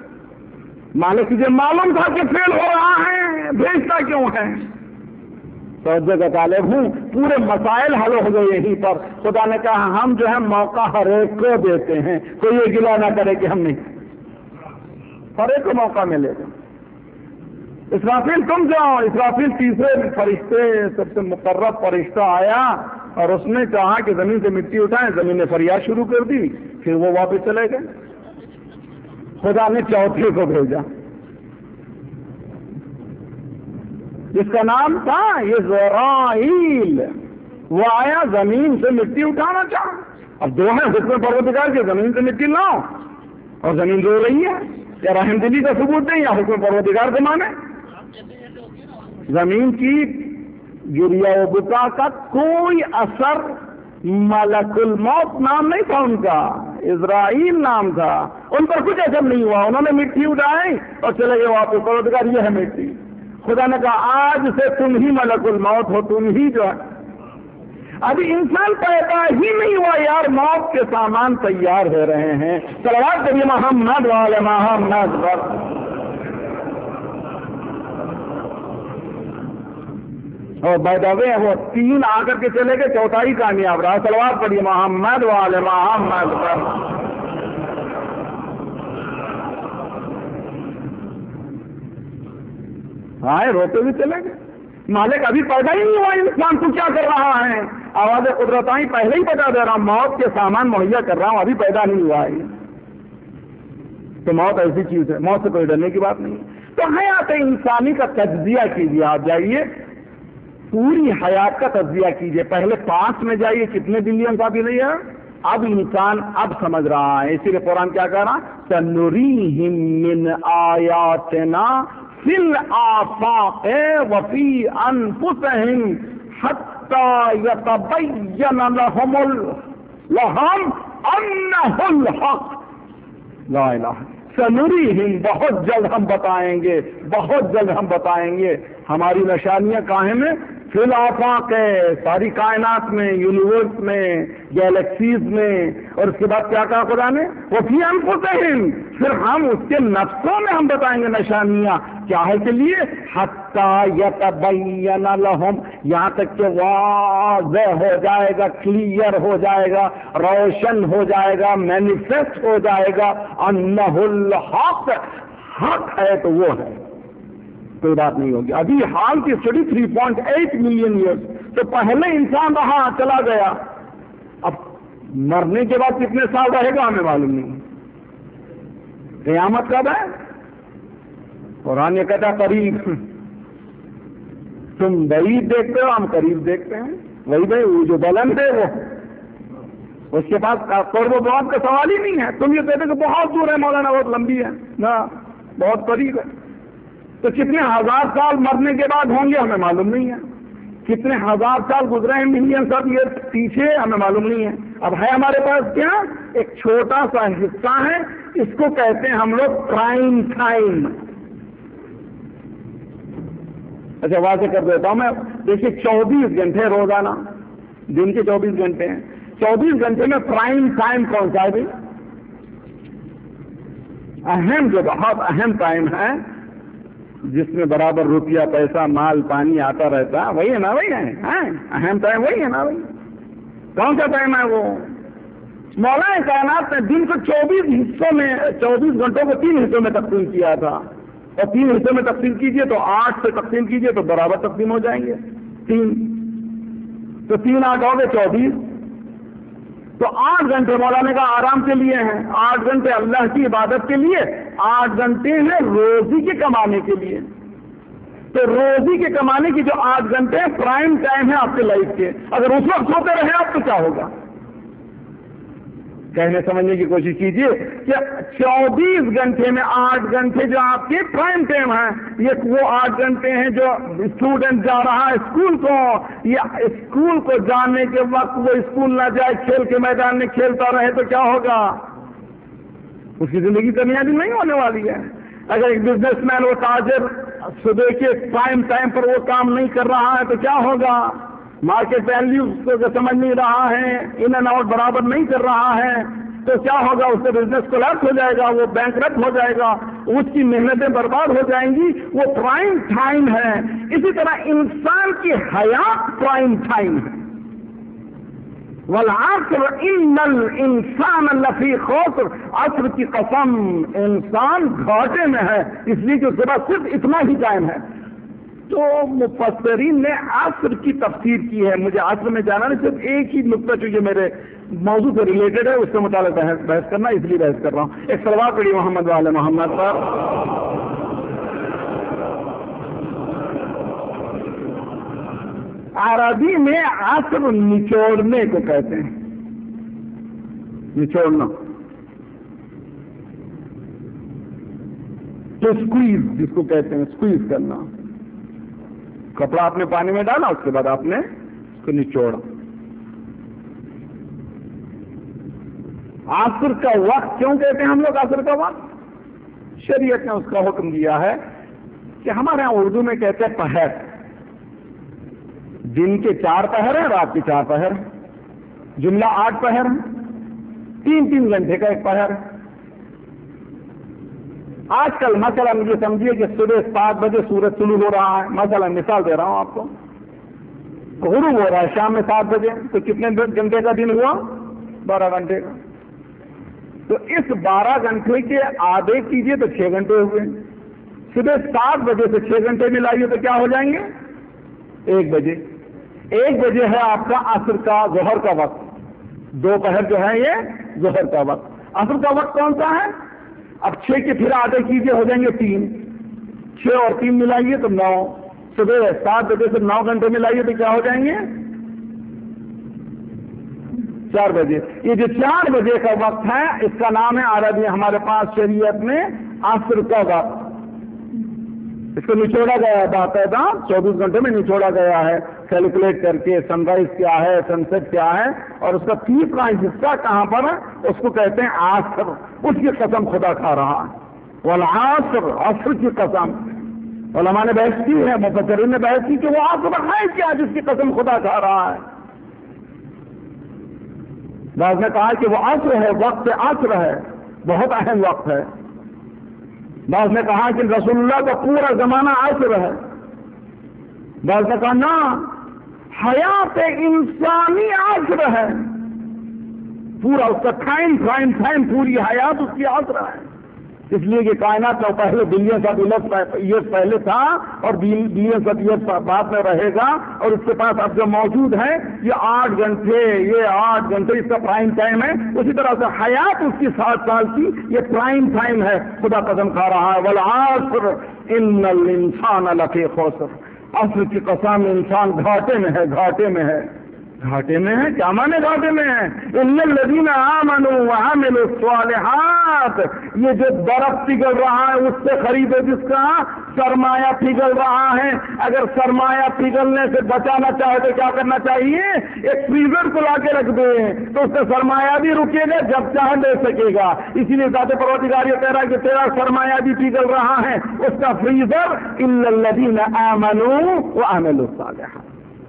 مالک تجھے معلوم تھا کہ فیل ہو رہا ہے، بھیجتا کیوں ہے؟ توجہ کا طالب ہوں، پورے مسائل حل ہو گئے یہیں پر. خدا نے کہا ہم جو ہے موقع ہر ایک کو دیتے ہیں، کوئی یہ گلا نہ کرے کہ ہم نہیں، ہر ایک کو موقع ملے گا. اسرافیل تم جاؤ. اسرافیل تیسرے فرشتے سب سے مقرب فرشتہ آیا اور اس نے کہا کہ زمین سے مٹی اٹھائیں. زمین نے فریاد شروع کر دی، پھر وہ واپس چلے گئے. خدا نے چوتھے کو بھیجا جس کا نام تھا یزرائیل. وہ آیا زمین سے مٹی اٹھانا چاہا. اب دو ہیں حکم پروردگار کے، زمین سے مٹی لاؤ، اور زمین رو رہی ہے. یا رحم دلی کا ثبوت نہیں یا حکم پروردگار سے مانے. زمین کی گریا و بکا کا کوئی اثر، ملک الموت نام نہیں تھا ان کا، اسرائیل نام تھا. ان پر کچھ اثر نہیں ہوا. انہوں نے مٹی اٹھائی اور چلے گئے واپس. پروردگار یہ ہے مٹی. خدا نے کہا آج سے تم ہی ملک الموت ہو، تم ہی جو ہے. ابھی انسان پیدا ہی نہیں ہوا یار، موت کے سامان تیار ہو رہے ہیں. صلوات کریے محمد وعلی محمد. اور بائی دا وے وہ تین آ کر کے چلے گئے، چوتھائی کامیاب رہا. صلوات پڑھیے محمد وعلی محمد. آئے روتے بھی چلے گئے. مالک ابھی پیدا ہی نہیں ہوا انسان، تو کیا کر رہا ہے؟ آواز قدرت آئی پہلے ہی بتا دے رہا ہوں، موت کے سامان مہیا کر رہا ہوں، ابھی پیدا نہیں ہوا ہے. تو موت ایسی چیز ہے، موت سے کوئی ڈرنے کی بات نہیں. تو حیات انسانی کا تجزیہ کیجیے. آپ جائیے پوری حیات کا تجزیہ کیجیے. پہلے پانچ میں جائیے، کتنے بلین کا بھی نہیں ہے. اب انسان اب سمجھ رہا ہے. اسی لیے قرآن کیا کہہ رہا؟ سنریہم من آیاتنا فی الآفاق وفی انفسہم حتی یتبین لہم لہم انہ الحق. لا الہ سنریہم، بہت جلد ہم بتائیں گے، بہت جلد ہم بتائیں گے. ہماری نشانیاں کہاں میں؟ فی الآفاق ہے، ساری کائنات میں، یونیورس میں، گیلیکسیز میں. اور اس کے بعد کیا کہا خدا نے؟ وہ فی انفسہم، پھر ہم اس کے نفسوں میں ہم بتائیں گے نشانیاں. کیا ہے کے لیے؟ حتی یتبین لہم، یہاں تک کہ واضح ہو جائے گا، کلیئر ہو جائے گا، روشن ہو جائے گا، مینیفیسٹ ہو جائے گا. انہ الحق، حق ہے تو وہ ہے، کوئی بات نہیں ہوگی. ابھی حال کی study three point eight million years, تو پہلے انسان رہا چلا گیا. اب مرنے کے بعد کتنے سال رہے گا ہمیں معلوم نہیں. قیامت کب ہے؟ قرآن یہ کہتا قریب. تم بعید دیکھتے ہو، ہم قریب دیکھتے ہیں. وہی بھائی وہ جو بلند ہے وہ، اس کے پاس قرب و بعد کا سوال ہی نہیں ہے. تم یہ کہتے کہ بہت دور ہے مولانا، بہت لمبی ہے. نہ، بہت قریب ہے. تو کتنے ہزار سال مرنے کے بعد ہوں گے ہمیں معلوم نہیں ہے. کتنے ہزار سال گزرے ہیں، ملین سال یہ پیچھے، ہمیں معلوم نہیں ہے. اب ہے ہمارے پاس کیا؟ ایک چھوٹا سا حصہ ہے، اس کو کہتے ہیں ہم لوگ پرائم ٹائم. اچھا واضح کر دیتا ہوں میں. دیکھیے چوبیس گھنٹے روزانہ، دن کے چوبیس گھنٹے ہیں. چوبیس گھنٹے میں پرائم ٹائم کون سا ہے بھی؟ اہم، جو بہت اہم ٹائم ہے، جس میں برابر روپیہ پیسہ مال پانی آتا رہتا ہے، وہی ہے نا؟ وہی ہے اہم ٹائم، وہی ہے نا؟ وہی کون سا ٹائم ہے وہ؟ مولا کائنات نے دن کو چوبیس حصوں میں، چوبیس گھنٹوں کو تین حصوں میں تقسیم کیا تھا. اور تین حصوں میں تقسیم کیجئے تو آٹھ سے تقسیم کیجئے تو برابر تقسیم ہو جائیں گے. تین تو تین آٹھ ہو گئے چوبیس. تو آٹھ گھنٹے مولانا کا آرام کے لیے ہیں، آٹھ گھنٹے اللہ کی عبادت کے لیے، آٹھ گھنٹے ہیں روزی کے کمانے کے لیے. تو روزی کے کمانے کی جو آٹھ گھنٹے پرائم ٹائم ہے آپ کے لائف کے، اگر اس وقت سوتے رہے آپ تو کیا ہوگا؟ کہنے سمجھنے کی کوشش کیجئے کہ چوبیس گھنٹے میں آٹھ گھنٹے جو آپ کے پرائم ٹائم ہیں، یہ وہ آٹھ گھنٹے ہیں جو اسٹوڈنٹ جا رہا ہے اسکول کو، یا اسکول کو جانے کے وقت وہ اسکول نہ جائے، کھیل کے میدان میں کھیلتا رہے تو کیا ہوگا؟ اس کی زندگی کامیابی نہیں ہونے والی ہے. اگر ایک بزنس مین، وہ تاجر صبح کے پرائم ٹائم پر وہ کام نہیں کر رہا ہے تو کیا ہوگا؟ مارکیٹ ویلیو کو سمجھ نہیں رہا ہے، ان اینڈ آؤٹ برابر نہیں کر رہا ہے تو کیا ہوگا؟ اس سے بزنس کولیپس ہو جائے گا، وہ بینکرپٹ ہو جائے گا، اس کی محنتیں برباد ہو جائیں گی. وہ پرائم ٹائم ہے. اسی طرح انسان کی حیات پرائم ٹائم ہے. والعصر ان الانسان لفی خسر، عصر کی قسم انسان گھاٹے میں ہے، اس لیے کہ اس کے بعد صرف اتنا ہی ٹائم ہے. تو مفسرین نے عصر کی تفسیر کی ہے. مجھے عصر میں جانا نہیں، صرف ایک ہی نقطہ چونکہ میرے موضوع سے ریلیٹڈ ہے اس سے متعلق بحث بحث کرنا، اس لیے بحث کر رہا ہوں. ایک صلوات پڑھی محمد وعلی محمد پر. عربی میں عصر نچوڑنے کو کہتے ہیں، نچوڑنا، تو اسکویز جس کو کہتے ہیں، اسکویز کرنا. کپڑا آپ نے پانی میں ڈالا، اس کے بعد آپ نے اس کو نچوڑا. عصر کا وقت کیوں کہتے ہیں ہم لوگ عصر کا وقت؟ شریعت نے اس کا حکم دیا ہے کہ ہمارے یہاں اردو میں کہتے ہیں پہر. دن کے چار پہر ہیں، رات کے چار پہر ہیں. جملہ آٹھ پہر ہیں، تین تین گھنٹے کا ایک پہر ہے. آج کل مثلا مجھے سمجھیے کہ صبح سات بجے سورج طلوع ہو رہا ہے، مثلا مثال دے رہا ہوں آپ کو، غروب ہو رہا ہے شام میں سات بجے، تو کتنے گھنٹے کا دن ہوا؟ بارہ گھنٹے کا. تو اس بارہ گھنٹے کے آدھے کیجئے تو چھ گھنٹے ہوئے. صبح سات بجے سے چھ گھنٹے ملائیے تو کیا ہو جائیں گے؟ ایک بجے. ایک بجے ہے آپ کا عصر کا، ظہر کا وقت. دوپہر جو ہے یہ ظہر کا وقت. عصر کا وقت کون سا ہے؟ اب چھ کے پھر آدھے کیجئے ہو جائیں گے تین. چھ اور تین ملائیے تو نو. صبح سات بجے سے نو گھنٹے ملائیے تو کیا ہو جائیں گے؟ چار بجے. یہ جو چار بجے کا وقت ہے اس کا نام ہے عربی ہمارے پاس شریعت میں عصر کا وقت. اس کو نچوڑا گیا ہے باقاعدہ، چوبیس گھنٹے میں نچوڑا گیا ہے کیلکولیٹ کر کے. سن رائز کیا ہے، سن سیٹ کیا ہے، اور اس کا تیسرا حصہ کہاں پر ہے اس کو کہتے ہیں عصر. اس کی قسم خدا کھا رہا ہے. والعصر، عصر کی قسم. علماء نے بحث کی ہے، مفسرین نے بحث کی کہ وہ عصر ہے کیا جس کی قسم خدا کھا رہا ہے. بعض نے کہا کہ وہ عصر ہے، وقت عصر ہے، بہت اہم وقت ہے. بعض نے کہا کہ رسول اللہ کا پورا زمانہ عصر ہے. بعض نے کہا نا، حیات انسانی عصر ہے، پورا اس کا ٹائم ٹائم ٹائم پوری حیات اس کی عصر ہے. اس لیے کہ کائنات میں پہلے بلین سات ایئرس پہلے تھا اور بلین سات ایئرس بعد میں رہے گا، اور اس کے پاس اب جو موجود ہے یہ آٹھ گھنٹے یہ آٹھ گھنٹے اس کا پرائم ٹائم ہے. اسی طرح سے حیات اس کی سات سال کی یہ پرائم ٹائم ہے. خدا قسم کھا رہا ہے والعصر ان الانسان لفی خسر. عصر کی قسم انسان گھاٹے میں ہے، گھاٹے میں ہے. گھاٹے میں ہے کیا مانے گھاٹے میں ہے؟ ان الذین آمنوا وعملوا الصالحات. یہ جو درخت پگھل رہا ہے اس سے خریدو جس کا سرمایہ پگھل رہا ہے. اگر سرمایہ پگھلنے سے بچانا چاہے تو کیا کرنا چاہیے؟ ایک فریزر کو لا کے رکھ دے تو اس سے سرمایہ بھی رکے گا، جب چاہے دے سکے گا. اسی لیے ذات پروردگار یہ کہہ رہا ہے کہ تیرا سرمایہ بھی پگھل رہا ہے، اس کا فریزر. ان الذین آمنوا وعملوا الصالحات.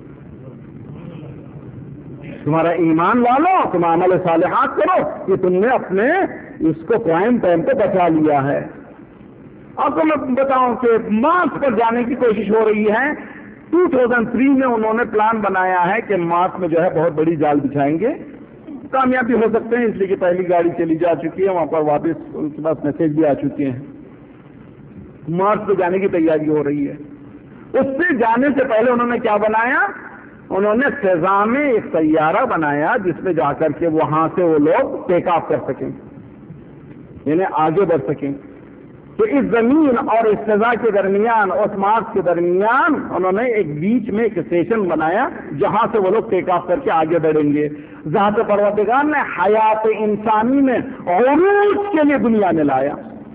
تمہارا ایمان والو، تم عمل صالحات کرو، یہ تم نے اپنے اس کو پرائم ٹائم پہ بچا لیا ہے. آپ کو میں بتاؤں کہ مارس پر جانے کی کوشش ہو رہی ہے. دو ہزار تین میں انہوں نے پلان بنایا ہے کہ مارس میں جو ہے بہت بڑی جال بچھائیں گے. کامیابی ہو سکتے ہیں اس لیے کہ پہلی گاڑی چلی جا چکی ہے، وہاں پر واپس ان کے پاس میسج بھی آ چکے ہیں. مارس پہ جانے کی تیاری ہو رہی ہے. اس سے جانے سے پہلے انہوں نے کیا بنایا؟ انہوں نے فضا میں ایک سیارہ بنایا جس میں جا کر کے وہاں سے وہ لوگ ٹیک آف کر سکیں، یعنی آگے بڑھ سکیں. تو اس زمین اور اس فضا کے درمیان اور مارس کے درمیان انہوں نے ایک بیچ میں ایک اسٹیشن بنایا جہاں سے وہ لوگ ٹیک آف کر کے آگے بڑھیں گے. ذات پروردگار نے حیات انسانی میں عروج کے لیے دنیا میں لایا،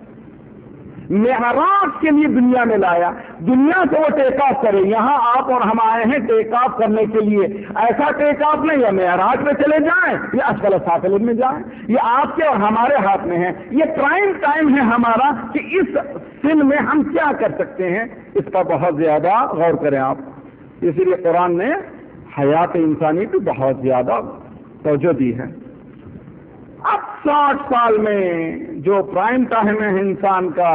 معراج کے لیے دنیا میں لایا. دنیا سے وہ ٹیک آف کرے. یہاں آپ اور ہم آئے ہیں ٹیک آف کرنے کے لیے. ایسا ٹیک آف نہیں، یا معراج میں چلے جائیں یا اسفل سافلین میں جائیں. یہ آپ کے اور ہمارے ہاتھ میں ہے. یہ پرائم ٹائم ہے ہمارا کہ اس سن میں ہم کیا کر سکتے ہیں، اس پر بہت زیادہ غور کریں آپ. اسی لیے قرآن نے حیات انسانی کو بہت زیادہ توجہ دی ہے. اب ساٹھ سال میں جو پرائم ٹائم ہے انسان کا،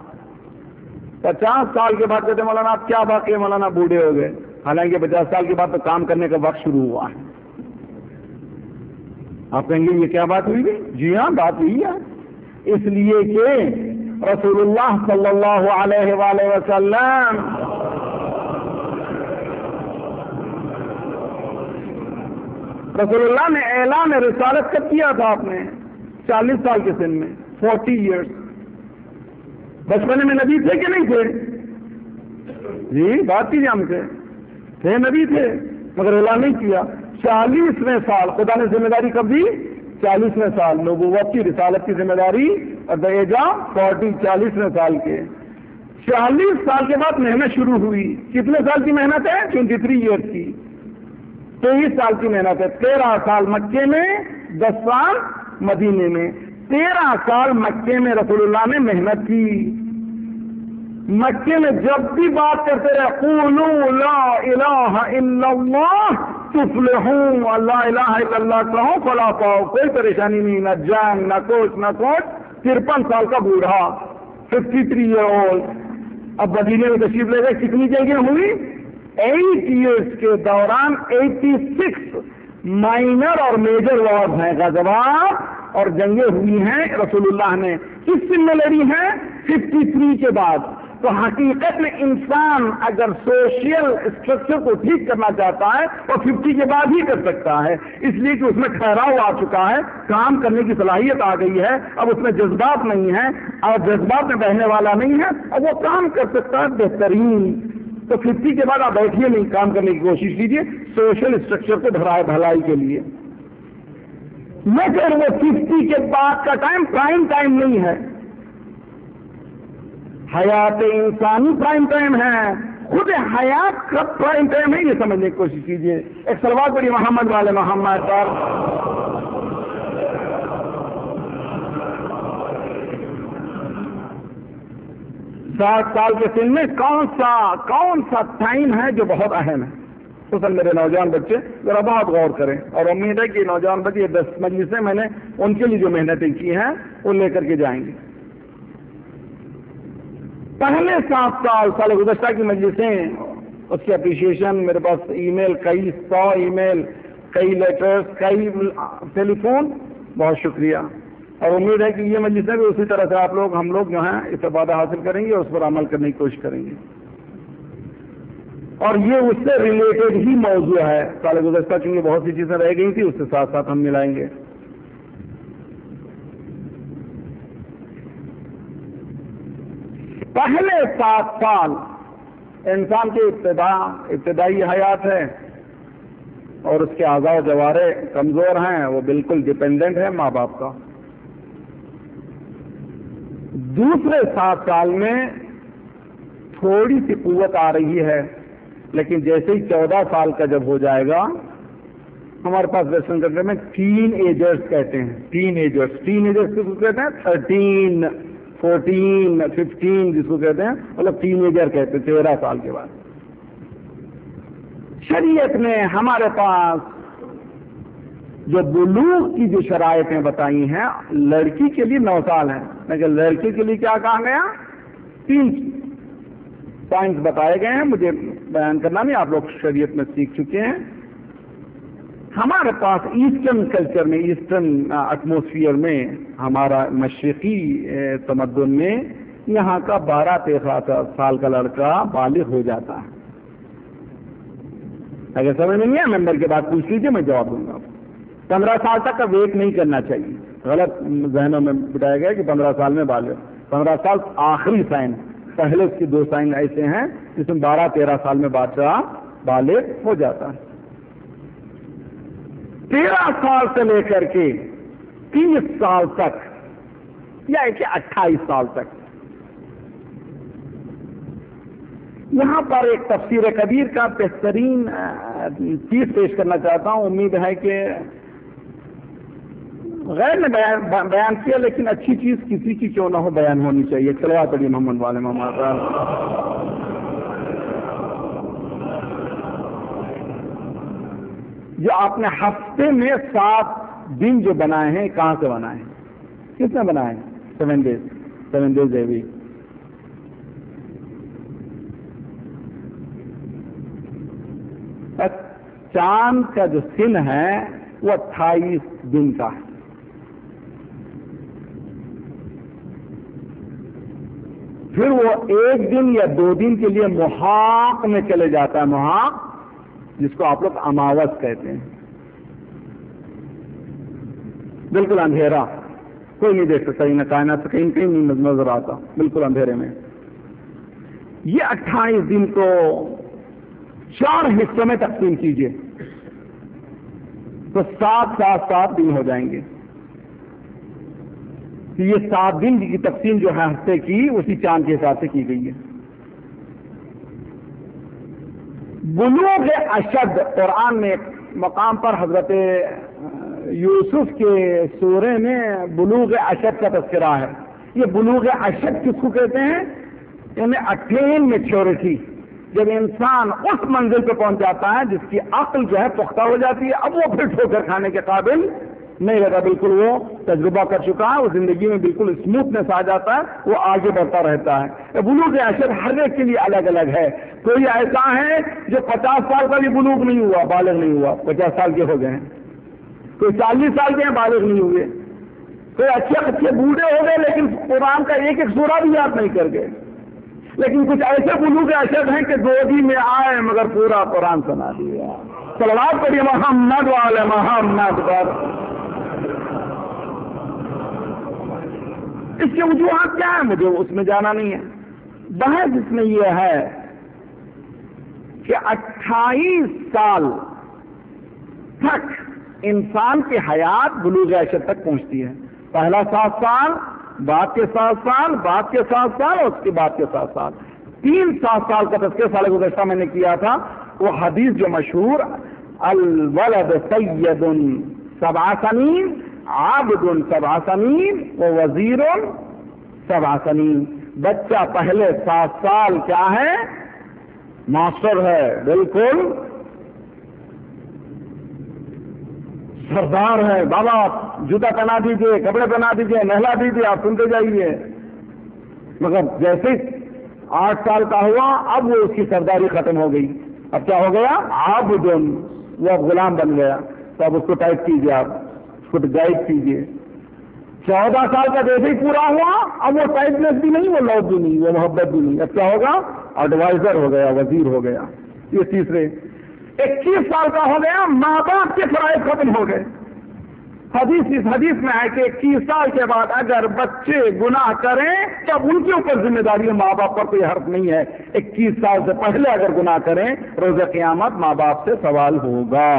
پچاس سال کے بعد کہتے ہیں مولانا آپ کیا باقی ہے، مولانا بوڑھے ہو گئے، حالانکہ پچاس سال کے بعد تو کام کرنے کا وقت شروع ہوا ہے۔ آپ کہیں گے یہ کیا بات ہوئی گئی؟ جی ہاں بات ہوئی ہے، اس لیے کہ رسول اللہ صلی اللہ علیہ وآلہ وسلم رسول اللہ نے اعلان رسالت کب کیا تھا؟ آپ نے چالیس سال کے سن میں، فورٹی ایئرس۔ بچپنے میں نبی تھے کہ نہیں تھے؟ جی بات کیجیے ہم سے، تھے نبی تھے مگر اعلان نہیں کیا۔ چالیسویں سال خدا نے ذمہ داری کب دی؟ چالیسویں سال نبوت کی، رسالت کی ذمہ داری اور دیجا فورٹی چالیسویں سال کے۔ چالیس سال کے بعد محنت شروع ہوئی۔ کتنے سال کی محنت ہے؟ ٹوینٹی تھری ایئرس کی، تیئیس سال کی محنت ہے۔ تیرہ سال مکے میں، دس سال مدینے میں۔ تیرہ سال مکے میں رسول اللہ نے محنت کی۔ مکے میں جب بھی بات کرتے رہے قولوا لا الہ الا اللہ تفلحون، اللہ الہ الا اللہ کہو فلا پاؤ، کوئی پریشانی نہیں، نہ جنگ نہ کچھ نہ کچھ۔ ترپن سال کا بوڑھا، ففٹی تھری ایئر اولڈ، اب مدینے میں تشریف لے گئے۔ کتنی جنگیں ہوئی؟ ایٹ ایئرس کے دوران ایٹی سکس مائنر اور میجر وارز ہیں، غزوات اور جنگیں ہوئی ہیں رسول اللہ نے۔ کس سن میں لڑی ہیں؟ ففٹی تھری کے بعد۔ تو حقیقت میں انسان اگر سوشل اسٹرکچر کو ٹھیک کرنا چاہتا ہے تو ففٹی کے بعد ہی کر سکتا ہے، اس لیے کہ اس میں ٹھہراؤ آ چکا ہے، کام کرنے کی صلاحیت آ گئی ہے، اب اس میں جذبات نہیں ہیں اور جذبات میں بہنے والا نہیں ہے، اب وہ کام کر سکتا ہے بہترین۔ تو ففٹی کے بعد آپ بیٹھیے نہیں، کام کرنے کی کوشش کیجیے سوشل اسٹرکچر کو بھلائی بھلائی کے لیے۔ مگر وہ ففٹی کے بعد کا ٹائم پرائم ٹائم نہیں ہے، حیات انسانی پرائم ٹائم ہے، خود حیات کب پرائم ٹائم ہے یہ سمجھنے کی کوشش کیجیے۔ ایک سلوات پڑھی محمد والے محمد پر۔ ساٹھ سال کے سن میں کون سا کون سا ٹائم ہے جو بہت اہم ہے؟ خصوصاً میرے نوجوان بچے ذرا بہت غور کریں، اور امید ہے کہ نوجوان بچے یہ دس مجلسیں میں نے ان کے لیے جو محنتیں کی ہیں وہ لے کر کے جائیں گے۔ پہلے سات سال سال گزشتہ کی مجلسیں، اس کی اپریشیشن، میرے پاس ای میل کئی سو ای میل، کئی لیٹرز، کئی ٹیلی فون، بہت شکریہ، اور امید ہے کہ یہ مجلسیں بھی اسی طرح سے آپ لوگ ہم لوگ جو ہیں استفادہ حاصل کریں گے اور اس پر عمل کرنے کی کوشش کریں گے۔ اور یہ اس سے ریلیٹڈ ہی موضوع ہے، سال گزشتہ چونکہ بہت سی چیزیں رہ گئی تھی اس کے ساتھ ساتھ ہم ملائیں گے۔ پہلے سات سال انسان کی ابتدا ابتدائی حیات ہے اور اس کے اعضاء و جوارے کمزور ہیں، وہ بالکل ڈپینڈنٹ ہے ماں باپ کا۔ دوسرے سات سال میں تھوڑی سی قوت آ رہی ہے، لیکن جیسے ہی چودہ سال کا جب ہو جائے گا، ہمارے پاس ویسٹرن کنٹری میں ٹین ایجرس کہتے ہیں، ٹین ایجرس ٹین ایجرس کس کو کہتے ہیں؟ تھرٹین فورٹین ففٹین جس کو کہتے ہیں، مطلب ٹین ایجر کہتے ہیں تیرہ سال کے بعد۔ شریعت نے ہمارے پاس جو بلوغ کی جو شرائطیں بتائی ہیں، لڑکی کے لیے نو سال ہیں، لیکن لڑکی کے لیے کیا کہا گیا؟ تین پوائنٹس بتائے گئے ہیں، مجھے بیان کرنا نہیں، آپ لوگ شریعت میں سیکھ چکے ہیں۔ ہمارے پاس ایسٹرن کلچر میں، ایسٹرن ایٹماسفیئر میں، ہمارا مشرقی تمدن میں، یہاں کا بارہ تیرہ سال کا لڑکا بالغ ہو جاتا ہے۔ اگر سمجھ میں نہیں ہے ممبر کے بعد پوچھ لیجیے، میں جواب دوں گا۔ پندرہ سال تک کا ویٹ نہیں کرنا چاہیے، غلط ذہنوں میں بتایا گیا کہ پندرہ سال میں بالغ، پندرہ سال آخری سائن، پہلے اس کی دو سائن ایسے ہیں جس میں بارہ تیرہ سال میں بادشاہ بالغ ہو جاتا ہے۔ تیرہ سال سے لے کر کے تیس سال تک یا کہ اٹھائیس سال تک، یہاں پر ایک تفسیر کبیر کا بہترین چیز پیش کرنا چاہتا ہوں، امید ہے کہ غیر نے بیان, بیان کیا، لیکن اچھی چیز کسی کی کیوں نہ ہو بیان ہونی چاہیے۔ صلوات علی محمد والے محمد۔ جو آپ نے ہفتے میں سات دن جو بنائے ہیں، کہاں سے بنائے ہیں؟ کس نے بنائے؟ Seven days seven days a week. چاند کا جو سن ہے وہ اٹھائیس دن کا ہے. پھر وہ ایک دن یا دو دن کے لیے محاق میں چلے جاتا ہے. محاق جس کو آپ لوگ اماوس کہتے ہیں. بالکل اندھیرا, کوئی نہیں دیکھ سکتا, انہیں کائنات سے کہیں کہیں نہیں نظر آتا, بالکل اندھیرے میں. یہ اٹھائیس دن کو چار حصوں میں تقسیم کیجئے تو سات سات سات دن ہو جائیں گے. یہ سات دن کی تقسیم جو ہے ہفتے کی, اسی چاند کے حساب سے کی گئی ہے. بلوغ اشد, قرآن میں مقام پر حضرت یوسف کے سورے میں بلوغ اشد کا تذکرہ ہے. یہ بلوغ اشد کس کو کہتے ہیں؟ یعنی اٹین میچورٹی. جب انسان اس منزل پہ پہنچ جاتا ہے جس کی عقل جو ہے پختہ ہو جاتی ہے, اب وہ پھر ٹھوکر کھانے کے قابل نہیں رہتا, بالکل وہ تجربہ کر چکا ہے, وہ زندگی میں بالکل اسموتھنس آ جاتا ہے, وہ آگے بڑھتا رہتا ہے. بلوغ اشد ہر ایک کے لیے الگ الگ ہے. کوئی ایسا ہے جو پچاس سال کا بھی بلوغ نہیں ہوا, بالغ نہیں ہوا, پچاس سال کے ہو گئے ہیں. کوئی چالیس سال کے ہیں, بالغ نہیں ہوئے. کوئی اچھے اچھے بوڑھے ہو گئے لیکن قرآن کا ایک ایک سورہ بھی یاد نہیں کر گئے. لیکن کچھ ایسے بلوغ اشد ہیں کہ دو دن میں آئے مگر پورا قرآن سنا دیا. صلوات پڑھیے محمد والے محمد پر. اس کے وجوہات کیا ہے مجھے اس میں جانا نہیں ہے. بحث اس میں یہ ہے کہ اٹھائیس سال تک انسان کی حیات بلوغ اشد تک پہنچتی ہے. پہلا سات سال, بعد کے سات سال, بعد کے سات سال, اور اس کے بعد کے سات سال. تین سات سال کا تذکرہ سال گزشتہ میں نے کیا تھا. وہ حدیث جو مشہور, الولد سید سبع سنین عابد سبع سنین و وزیر سبع سنین. بچہ پہلے سات سال کیا ہے؟ ماسٹر ہے, بالکل سردار ہے. بابا جوتا پہنا دیجیے, کپڑے پہنا دیجیے, نہلا دیجیے, آپ سنتے جائیے. مگر جیسے آٹھ سال کا ہوا اب وہ اس کی سرداری ختم ہو گئی. اب کیا ہو گیا؟ عابد, وہ اب غلام بن گیا. تو اب اس کو ٹائپ کیجیے, آپ اس کو گائڈ کیجیے. چودہ سال کا جیسے ہی پورا ہوا اب وہ ٹائپنس بھی نہیں, وہ لوگ بھی نہیں, وہ محبت بھی نہیں. اب کیا ہوگا؟ ایڈوائزر ہو گیا, وزیر ہو گیا. یہ تیسرے. اکیس سال کا ہو گیا, ماں باپ کے فرائض ختم ہو گئے. حدیث اس حدیث میں ہے کہ اکیس سال کے بعد اگر بچے گناہ کریں تو اب ان کے اوپر ذمہ داری ہے, ماں باپ پر کوئی حرف نہیں ہے. اکیس سال سے پہلے اگر گناہ کریں روز قیامت ماں باپ سے سوال ہوگا.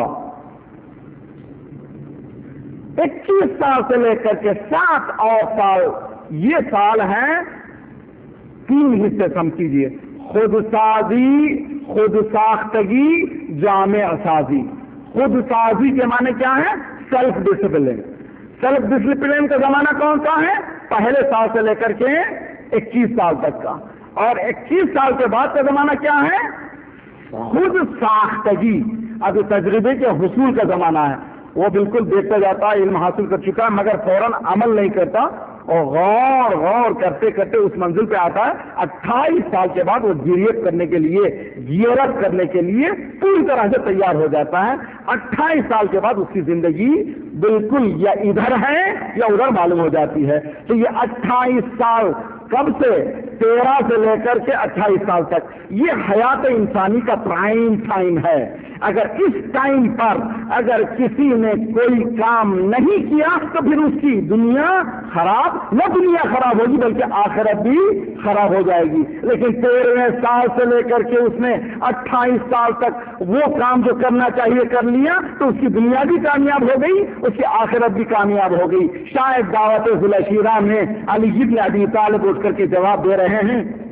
اکیس سال سے لے کر کے سات اور سال, یہ سال ہیں تین حصے سم کیجیے. خود سازی, خود ساختگی, جامع سازی. خود سازی کے معنی کیا ہے؟ Self discipline. سیلف ڈسپلن کا زمانہ کون سا ہے؟ پہلے سال سے لے کر کے اکیس سال تک کا. اور اکیس سال کے بعد کا زمانہ کیا ہے؟ خود ساختگی. اب تجربے کے حصول کا زمانہ ہے. وہ بالکل دیکھتا جاتا ہے, علم حاصل کر چکا ہے, مگر فوراً عمل نہیں کرتا, اور غور غور کرتے کرتے اس منزل پہ آتا ہے. اٹھائیس سال کے بعد وہ گیریت کرنے کے لیے, گیئرت کرنے کے لیے پوری طرح سے تیار ہو جاتا ہے. اٹھائیس سال کے بعد اس کی زندگی بالکل یا ادھر ہے یا ادھر معلوم ہو جاتی ہے. تو یہ اٹھائیس سال کب سے؟ تیرہ سے لے کر کے اٹھائیس سال تک یہ حیات انسانی کا پرائم ٹائم ہے. اگر اس ٹائم پر اگر کسی نے کوئی کام نہیں کیا تو پھر اس کی دنیا خراب, نہ دنیا خراب ہوگی بلکہ آخرت بھی خراب ہو جائے گی. لیکن تیرہویں سال سے لے کر کے اس نے اٹھائیس سال تک وہ کام جو کرنا چاہیے کر لیا تو اس کی دنیا بھی کامیاب ہو گئی, اس کی آخرت بھی کامیاب ہو گئی. شاید دعوت ذوالشیرہ میں علی بن ابی طالب اٹھ کر کے جواب دے رہے ہیں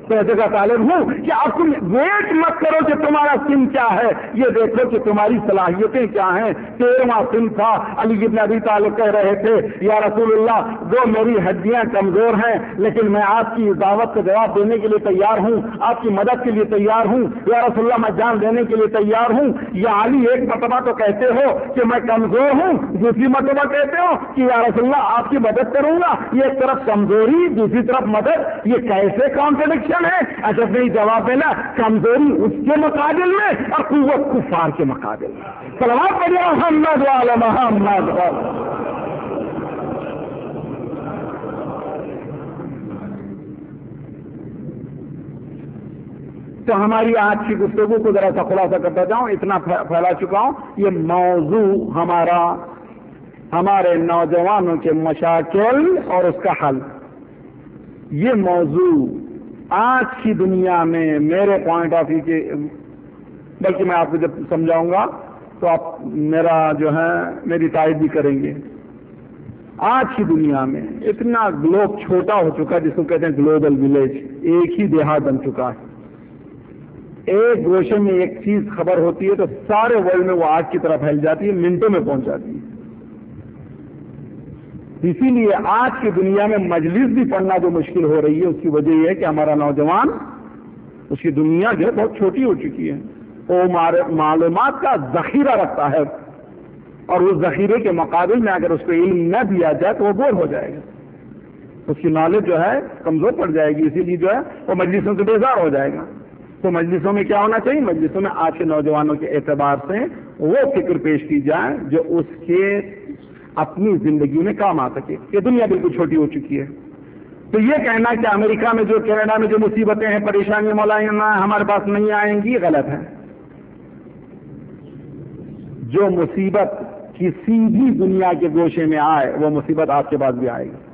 پیسے کا طالب ہوں کہ اب تم ویٹ مت کرو کہ تمہارا سن کیا ہے، یہ دیکھو کہ تمہاری صلاحیتیں کیا ہیں۔ تیرواں سن تھا، علی بن ابی طالب کہہ رہے تھے یا رسول اللہ وہ میری ہڈیاں کمزور ہیں لیکن میں آپ کی دعوت کا جواب دینے کے لیے تیار ہوں، آپ کی مدد کے لیے تیار ہوں، یا رسول اللہ میں جان دینے کے لیے تیار ہوں۔ یا علی ایک مرتبہ تو کہتے ہو کہ میں کمزور ہوں، دوسری مرتبہ کہتے ہو کہ یا رسول اللہ آپ کی مدد کروں گا، یہ ایک طرف کمزوری دوسری طرف مدد، یہ کیسے کانٹرڈکشن ہے؟ اچھا نہیں جواب دینا، کمزوری اس کے مقابل میں اور قوت کفار کے مقابل میں۔ صلوات پڑھیے محمد وعلی محمد۔ تو ہماری آج کی گفتگو کو ذرا سا خلاصہ کرتا جاؤں، اتنا پھیلا چکا ہوں۔ یہ موضوع ہمارا ہمارے نوجوانوں کے مشاکل اور اس کا حل، یہ موضوع آج کی دنیا میں میرے پوائنٹ آف ویو کے، بلکہ میں آپ کو جب سمجھاؤں گا تو آپ میرا جو ہے میری تائید بھی کریں گے۔ آج کی دنیا میں اتنا گلوب چھوٹا ہو چکا جس کو کہتے ہیں گلوبل ولیج، ایک ہی دیہات بن چکا ہے۔ ایک گوشے میں ایک چیز خبر ہوتی ہے تو سارے ورلڈ میں وہ آگ کی طرف پھیل جاتی ہے، منٹوں میں پہنچ جاتی ہے۔ اسی لیے آج کی دنیا میں مجلس بھی پڑھنا جو مشکل ہو رہی ہے اس کی وجہ یہ ہے کہ ہمارا نوجوان، اس کی دنیا جو ہے بہت چھوٹی ہو چکی ہے، وہ معلومات کا ذخیرہ رکھتا ہے اور اس ذخیرے کے مقابل میں اگر اس کو علم نہ دیا جائے تو وہ بور ہو جائے گا، اس کی نالج جو ہے کمزور پڑ جائے گی، اسی لیے جو ہے وہ مجلسوں سے بیزار ہو جائے گا۔ تو مجلسوں میں کیا ہونا چاہیے؟ مجلسوں میں آج کے نوجوانوں کے اعتبار سے وہ فکر پیش کی جائے جو اس کے اپنی زندگی میں کام آ سکے۔ یہ دنیا بالکل چھوٹی ہو چکی ہے۔ تو یہ کہنا کہ امریکہ میں جو کینیڈا میں جو مصیبتیں ہیں، پریشانیاں مولانا ہمارے پاس نہیں آئیں گی، غلط ہے۔ جو مصیبت کسی بھی دنیا کے گوشے میں آئے وہ مصیبت آپ کے پاس بھی آئے گی۔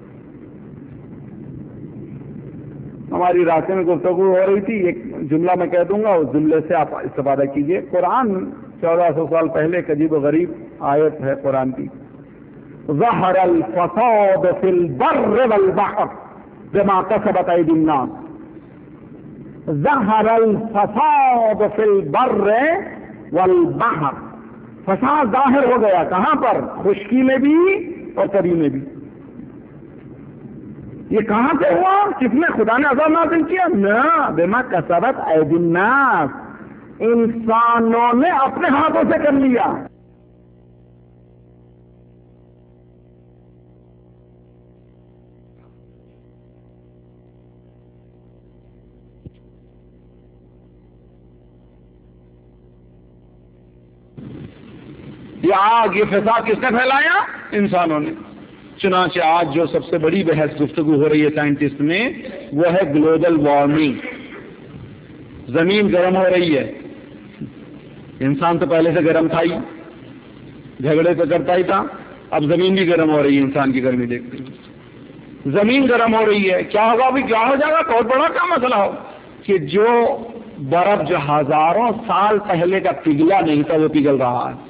ہماری راستے میں گفتگو ہو رہی تھی، ایک جملہ میں کہہ دوں گا، اس جملے سے آپ استفادہ کیجئے۔ قرآن چودہ سو سال پہلے ایک عجیب و غریب آیت ہے قرآن کی، ظہر الفساد فی البر والبحر بما کسبت ایدی الناس، ظہر الفساد فی البر والبحر، فساد ظاہر ہو گیا کہاں پر؟ خشکی میں بھی اور تری میں بھی۔ یہ کہاں سے ہوا؟ کس نے؟ خدا نے عذاب نازل کیا؟ نہ، بما کسبت ایدی الناس، انسانوں نے اپنے ہاتھوں سے کر لیا۔ یہ آگ، یہ فساد کس نے پھیلایا؟ انسانوں نے۔ چنانچہ آج جو سب سے بڑی بحث گفتگو ہو رہی ہے سائنٹسٹ میں وہ ہے گلوبل وارمنگ۔ زمین گرم ہو رہی ہے، انسان تو پہلے سے گرم تھا ہی، جھگڑے تو کرتا ہی تھا، اب زمین بھی گرم ہو رہی ہے انسان کی گرمی دیکھتے ہوئے۔ زمین گرم ہو رہی ہے، کیا ہوگا؟ ابھی کیا ہو جائے گا؟ بہت بڑا کیا مسئلہ ہو کہ جو برف جو ہزاروں سال پہلے کا پگھلا نہیں تھا وہ پگھل رہا ہے۔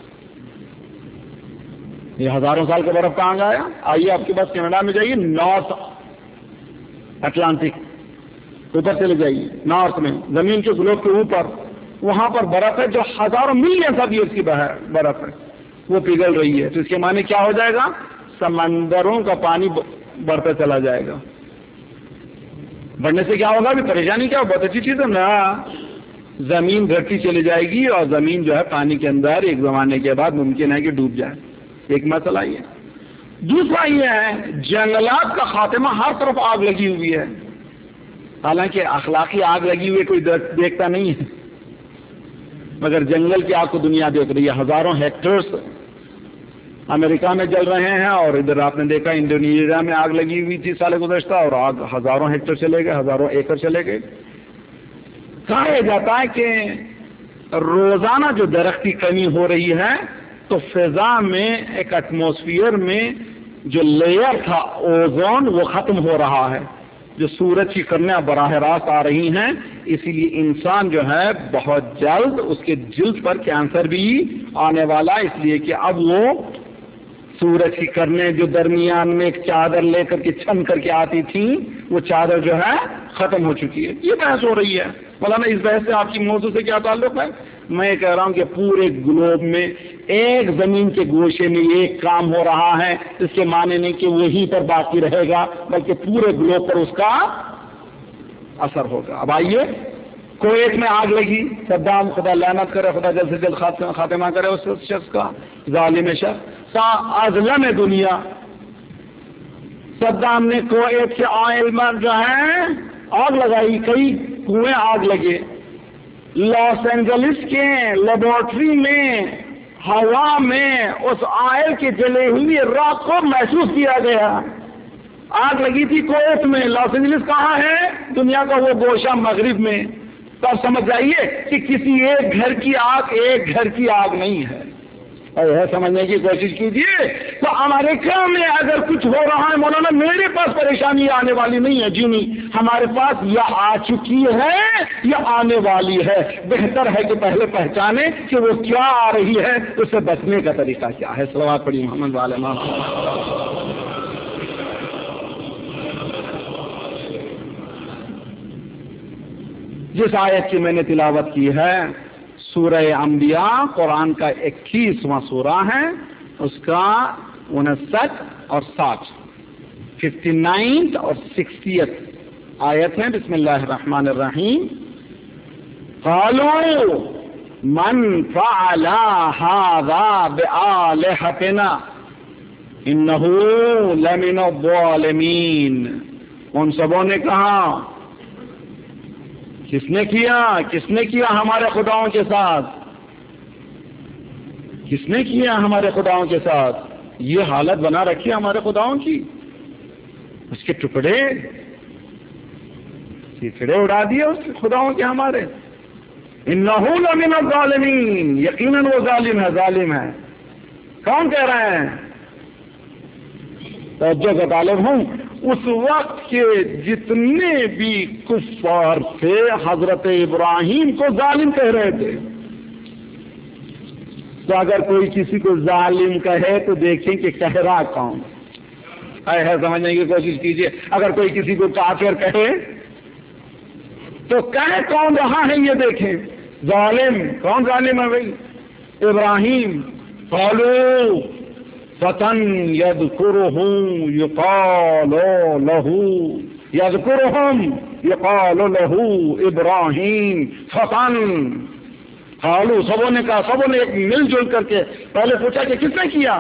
یہ ہزاروں سال کا برف کہاں گیا؟ آئیے آپ کے پاس کینیڈا میں جائیے، نارتھ اٹلانٹک اوپر چلے جائیے، نارتھ میں زمین کے گلوب کے اوپر، وہاں پر برف ہے جو ہزاروں ملین سال ایئرس کی برف ہے، وہ پگھل رہی ہے۔ تو اس کے معنی کیا ہو جائے گا؟ سمندروں کا پانی بڑھتا چلا جائے گا۔ بڑھنے سے کیا ہوگا؟ بھی پریشانی کیا ہو؟ بہت اچھی چیز ہے نا، زمین گھٹتی چلی جائے گی اور زمین جو ہے پانی کے اندر ایک زمانے کے بعد ممکن ہے کہ ڈوب جائے۔ ایک مسئلہ یہ ہے۔ دوسرا یہ ہے جنگلات کا خاتمہ، ہر طرف آگ لگی ہوئی ہے، حالانکہ اخلاقی آگ لگی ہوئی کوئی دیکھتا نہیں ہے، مگر جنگل کی آگ کو دنیا دیکھ رہی ہے۔ ہزاروں ہیکٹرز امریکہ میں جل رہے ہیں اور ادھر آپ نے دیکھا انڈونیشیا میں آگ لگی ہوئی تھی سال گزشتہ اور آگ ہزاروں ہیکٹر چلے گئے، ہزاروں ایکڑ چلے گئے۔ کہا جاتا ہے کہ روزانہ جو درخت کی کمی ہو رہی ہے تو فضا میں ایک ایٹماسفیئر میں جو لیئر تھا اوزون وہ ختم ہو رہا ہے، جو سورج کی کرنیں براہ راست آ رہی ہیں، اسی لیے انسان جو ہے بہت جلد اس کے جلد پر کینسر بھی آنے والا، اس لیے کہ اب وہ سورج کی کرنیں جو درمیان میں ایک چادر لے کر کے چھن کر کے آتی تھی وہ چادر جو ہے ختم ہو چکی ہے. یہ بحث ہو رہی ہے. مولانا اس بحث سے آپ کی موضوع سے کیا تعلق ہے؟ میں کہہ رہا ہوں کہ پورے گلوب میں ایک زمین کے گوشے میں ایک کام ہو رہا ہے، اس کے معنی نہیں کہ وہیں پر باقی رہے گا، بلکہ پورے گلوب پر اس کا اثر ہوگا. اب آئیے، کویت میں آگ لگی، صدام خدا لعنت کرے، خدا جلد سے جلد خاتمہ کرے اس شخص کا، ظالم شخص، اظلم دنیا. صدام نے کویت کے آئل میں جو ہے آگ لگائی، کئی کنویں آگ لگے. لاس اینجلس کے لیبورٹری میں ہوا میں اس آئل کے جلے ہوئی راک کو محسوس کیا گیا. آگ لگی تھی کویت میں. لاس اینجلس کہاں ہے؟ دنیا کا وہ گوشہ مغرب میں. تو آپ سمجھ جائیے کہ کسی ایک گھر کی آگ ایک گھر کی آگ نہیں ہے. اور سمجھنے کی کوشش کیجیے. تو امریکہ میں اگر کچھ ہو رہا ہے مولانا، میرے پاس پریشانی آنے والی نہیں ہے جی نہیں، ہمارے پاس یا آ چکی ہے یا آنے والی ہے. بہتر ہے کہ پہلے پہچانے کہ وہ کیا آ رہی ہے، اس سے بچنے کا طریقہ کیا ہے. صلوات پڑھی محمد والے محمد. جس آیت کی میں نے تلاوت کی ہے سورہ انبیاء، قرآن کا اکیسواں سورہ ہے، اس کا انسٹھ اور ساٹھ، ففٹی نائنتھ اور سکسٹیتھ آیت ہے. بسم اللہ الرحمن الرحیم. قالوا من فعل هذا بآلهتنا انه لمن الظالمین. ان سبوں نے کہا، کس نے کیا کس نے کیا ہمارے خداؤں کے ساتھ، کس نے کیا ہمارے خداؤں کے ساتھ؟ یہ حالت بنا رکھی ہے ہمارے خداؤں کی، اس کے ٹکڑے چیچڑے اڑا دیے اس خداؤں کے ہمارے. انہ لمن الظالمین، یقیناً وہ ظالم ہے ظالم ہے. کون کہہ رہے ہیں؟ توجہ کا طالب ہوں. اس وقت کے جتنے بھی کفار تھے حضرت ابراہیم کو ظالم کہہ رہے تھے. تو اگر کوئی کسی کو ظالم کہے تو دیکھیں کہ کہہ رہا کون ہے. سمجھنے کی کوشش کیجئے. اگر کوئی کسی کو کافر کہے تو کہے کون رہا ہے یہ دیکھیں. ظالم کون ظالم ہے بھائی؟ ابراہیم. قالوا فتن یذکرہم یقال لہ یذکرہم یقال لہ ابراہیم فتن. قالوا، سبوں نے کہا، سبوں نے ایک مل جل کر کے پہلے پوچھا کہ کس نے کیا.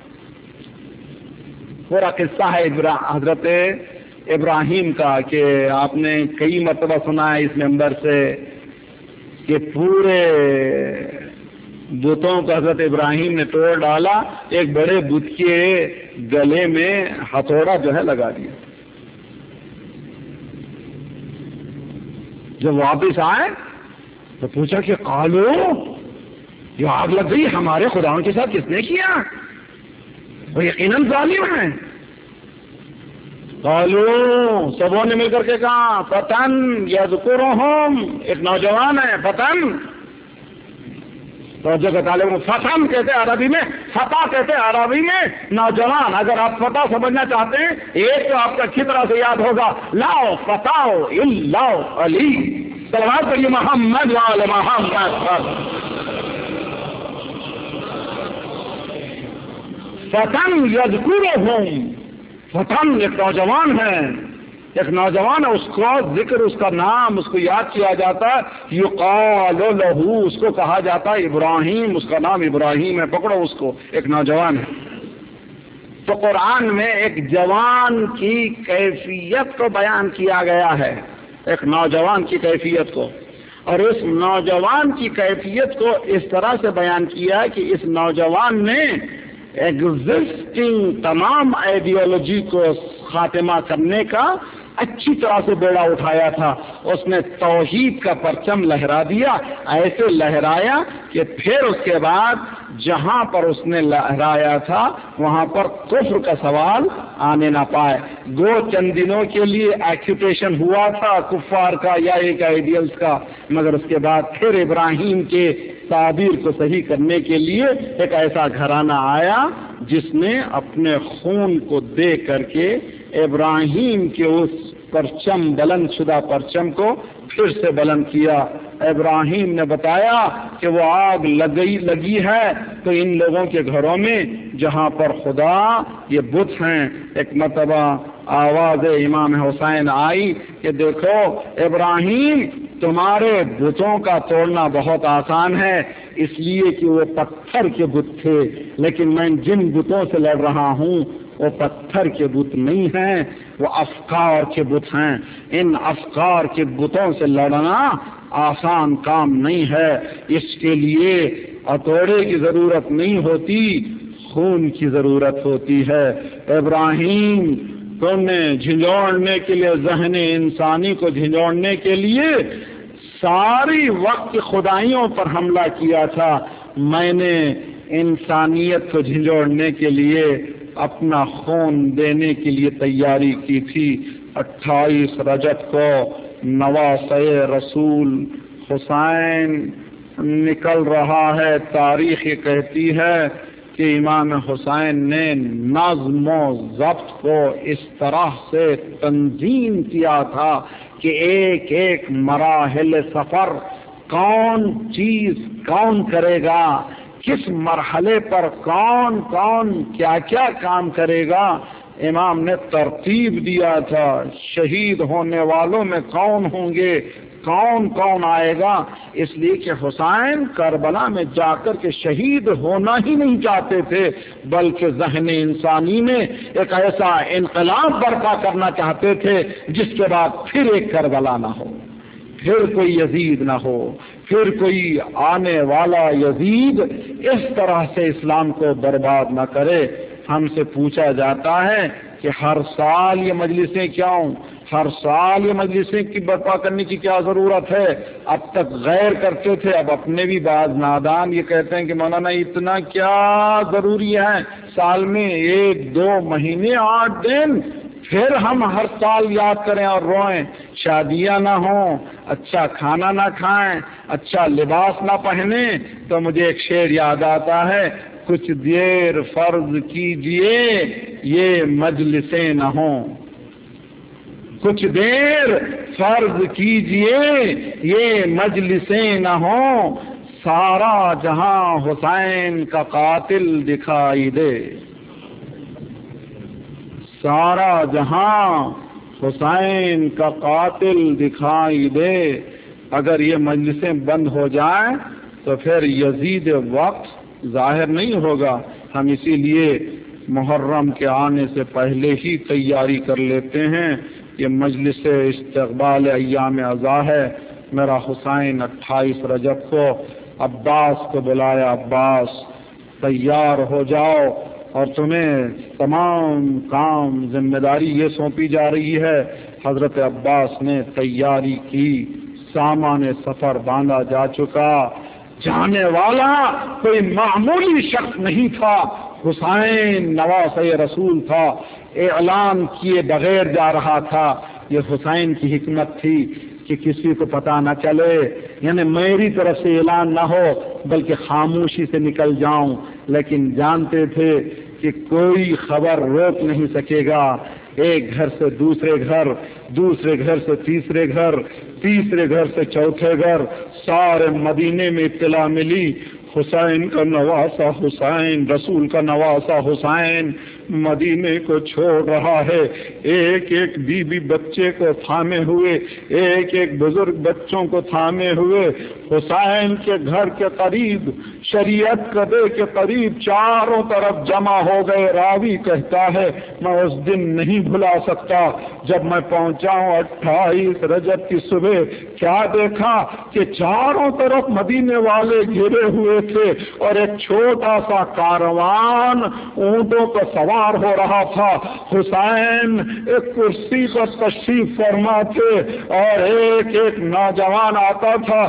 پورا قصہ ہے حضرت ابراہیم کا کہ آپ نے کئی مرتبہ سنا ہے اس ممبر سے کہ پورے بتوں کو حضرت ابراہیم نے توڑ ڈالا، ایک بڑے بت کے گلے میں ہتھوڑا جو ہے لگا دیا. جب واپس آئے تو پوچھا کہ قالو، یہ آگ لگ گئی ہمارے خداؤں کے ساتھ کس نے کیا؟ وہ یقیناً ظالم ہیں. قالو، سبوں نے مل کر کے کہا فتن یذکرہم، ایک نوجوان ہے فتن. توجہ کا طالب، فتن کہتے عربی میں، فتح کہتے عربی میں نوجوان. اگر آپ فتح سمجھنا چاہتے ہیں ایک تو آپ کا اچھی طرح سے یاد ہوگا، لاؤ فتح الا علی. صلوات پڑھیے محمد وعلی محمد. فتن یذکرہم، فتن ایک نوجوان ہے، ایک نوجوان ہے، اس کو ذکر، اس کا نام اس کو یاد کیا جاتا ہے. یقال لہ، اس کو کہا جاتا ہے ابراہیم، اس کا نام ابراہیم ہے. پکڑو اس کو، ایک نوجوان ہے. تو قرآن میں ایک جوان کی کیفیت کو بیان کیا گیا ہے، ایک نوجوان کی کیفیت کو. اور اس نوجوان کی کیفیت کو اس طرح سے بیان کیا ہے کہ اس نوجوان نے ایگزسٹنگ تمام آئیڈیالوجی کو خاتمہ کرنے کا اچھی طرح سے بیڑا اٹھایا تھا. اس نے توحید کا پرچم لہرا دیا، ایسے لہرایا کہ پھر اس کے بعد جہاں پر اس نے لہرایا تھا وہاں پر کفر کا سوال آنے نہ پائے. دو چند دنوں کے لیے ایکسیپیشن ہوا تھا کفار کا یا ایک آئیڈیلز کا، مگر اس کے بعد پھر ابراہیم کے تعبیر کو صحیح کرنے کے لیے ایک ایسا گھرانہ آیا جس نے اپنے خون کو دے کر کے ابراہیم کے اس پرچم بلند شدہ پرچم کو پھر سے بلند کیا. ابراہیم نے بتایا کہ وہ آگ لگی لگی ہے تو ان لوگوں کے گھروں میں جہاں پر خدا یہ بت ہیں. ایک مرتبہ آواز امام حسین آئی کہ دیکھو ابراہیم تمہارے بتوں کا توڑنا بہت آسان ہے اس لیے کہ وہ پتھر کے بت تھے، لیکن میں جن بتوں سے لڑ رہا ہوں وہ پتھر کے بت نہیں ہیں، وہ افکار کے بت ہیں. ان افکار کے بتوں سے لڑنا آسان کام نہیں ہے. اس کے لیے ہتھوڑے کی ضرورت نہیں ہوتی، خون کی ضرورت ہوتی ہے. ابراہیم تم نے جھنجھوڑنے کے لیے ذہن انسانی کو جھنجھوڑنے کے لیے ساری وقت خدائیوں پر حملہ کیا تھا. میں نے انسانیت کو جھنجھوڑنے کے لیے اپنا خون دینے کے لیے تیاری کی تھی. اٹھائیس رجب کو نواسۂ رسول حسین نکل رہا ہے. تاریخ یہ کہتی ہے کہ امام حسین نے نظم و ضبط کو اس طرح سے تنظیم کیا تھا کہ ایک ایک مراحل سفر کون چیز کون کرے گا، کس مرحلے پر کون کون کیا کیا کام کرے گا، امام نے ترتیب دیا تھا. شہید ہونے والوں میں کون ہوں گے، کون کون آئے گا، اس لیے کہ حسین کربلا میں جا کر کے شہید ہونا ہی نہیں چاہتے تھے بلکہ ذہن انسانی میں ایک ایسا انقلاب برپا کرنا چاہتے تھے جس کے بعد پھر ایک کربلا نہ ہو، پھر کوئی یزید نہ ہو، پھر کوئی آنے والا یزید اس طرح سے اسلام کو برباد نہ کرے. ہم سے پوچھا جاتا ہے کہ ہر سال یہ مجلسیں کیوں، ہر سال یہ مجلسیں کی برپا کرنے کی کیا ضرورت ہے؟ اب تک غیر کرتے تھے، اب اپنے بھی بعض نادان یہ کہتے ہیں کہ مولانا اتنا کیا ضروری ہے سال میں ایک دو مہینے آٹھ دن پھر ہم ہر سال یاد کریں اور روئیں. شادیاں نہ ہوں، اچھا کھانا نہ کھائیں، اچھا لباس نہ پہنیں. تو مجھے ایک شعر یاد آتا ہے، کچھ دیر فرض کیجئے یہ مجلسیں نہ ہوں، کچھ دیر فرض کیجئے یہ مجلسیں نہ ہوں، سارا جہاں حسین کا قاتل دکھائی دے، سارا جہاں حسین کا قاتل دکھائی دے. اگر یہ مجلسیں بند ہو جائیں تو پھر یزید وقت ظاہر نہیں ہوگا. ہم اسی لیے محرم کے آنے سے پہلے ہی تیاری کر لیتے ہیں. یہ مجلس استقبال ایام عزا ہے. میرا حسین اٹھائیس رجب کو عباس کو بلایا، عباس تیار ہو جاؤ، اور تمہیں تمام کام ذمہ داری یہ سونپی جا رہی ہے. حضرت عباس نے تیاری کی، سامان سفر باندھا جا چکا. جانے والا کوئی معمولی شخص نہیں تھا، حسین نواسۂ رسول تھا، اعلان کیے بغیر جا رہا تھا. یہ حسین کی حکمت تھی کہ کسی کو پتہ نہ چلے، یعنی میری طرف سے اعلان نہ ہو بلکہ خاموشی سے نکل جاؤں. لیکن جانتے تھے کہ کوئی خبر روک نہیں سکے گا. ایک گھر سے دوسرے گھر، دوسرے گھر سے تیسرے گھر، تیسرے گھر سے چوتھے گھر، سارے مدینے میں اطلاع ملی حسین کا نواسا حسین، رسول کا نواسا حسین مدینے کو چھوڑ رہا ہے. ایک ایک بی بی بچے کو تھامے ہوئے، ایک ایک بزرگ بچوں کو تھامے ہوئے حسین کے گھر کے قریب، شریعت قدے کے قریب چاروں طرف جمع ہو گئے. راوی کہتا ہے میں اس دن نہیں بھلا سکتا جب میں پہنچا ہوں اٹھائیس رجب کی صبح، کیا دیکھا کہ چاروں طرف مدینے والے گھرے ہوئے تھے اور ایک چھوٹا سا کاروان اونٹوں پر سوار ہو رہا تھا. حسین ایک کرسی پر تشریف فرما تھے اور ایک ایک نوجوان آتا تھا، ایک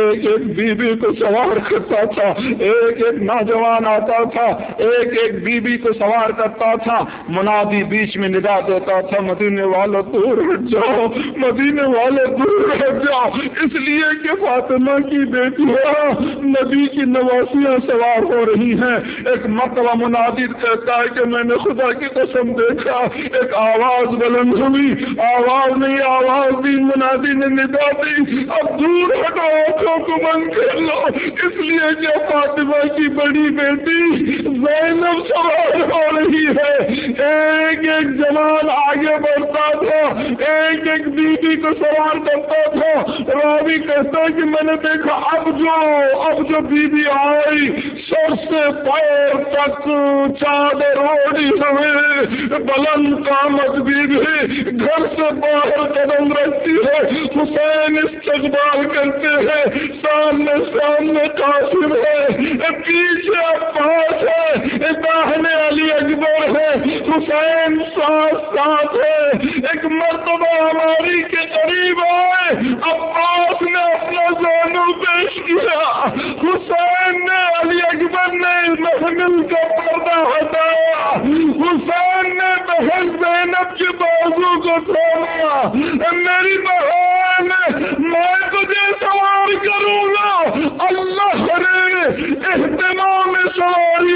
ایک ایک بیوی کو سوار کرتا تھا، ایک ایک نوجوان آتا تھا، ایک ایک بیوی کو سوار کرتا تھا، منادی بیچ میں ندا دیتا تھا مدینے والوں دور ہٹ جاؤ، مدینے والے دور ہٹ جاؤ، اس لیے کہ فاطمہ کی بیٹیاں نبی کی نواسیاں سوار ہو رہی ہیں۔ ایک مرتبہ منادی کہتا ہے کہ میں نے خدا کی قسم دیکھا، ایک آواز بلند ہوئی، آواز نہیں آواز دی، منادی نے ندا دی، اب دور ہٹو، آنکھوں کو بند کر لو، اس لیے کہ فاطمہ کی بڑی بیٹی زینب سوار ہو رہی ہے۔ ایک ایک جوان آگے بڑھتا تھا، ایک ایک بیوی کو سوار کرتا تھا۔ راوی کہتا ہے کہ میں نے دیکھا اب جو اب جو بیوی آئی سر سے پیر تک چادر اوڑھی ہوئے، بلند قامت بیوی گھر سے باہر قدم رکھتی ہے، حسین استقبال کرتے ہیں، سامنے سامنے قاسم ہے، پیچھے عباس ہے، داہنے علی اکبر ہے، حسین ساتھ ساتھ ہے۔ ایک مرتبہ ہماری کے قریب آئے، عباس نے اپنا زانو پیش کیا، حسین نے علی اکبر نے محمل کا پردہ ہٹایا، حسین نے بہن زینب کے بازو کو تھاما، میری بہن میں تجھے سوار کروں گا، اللہ نے اہتمام سواری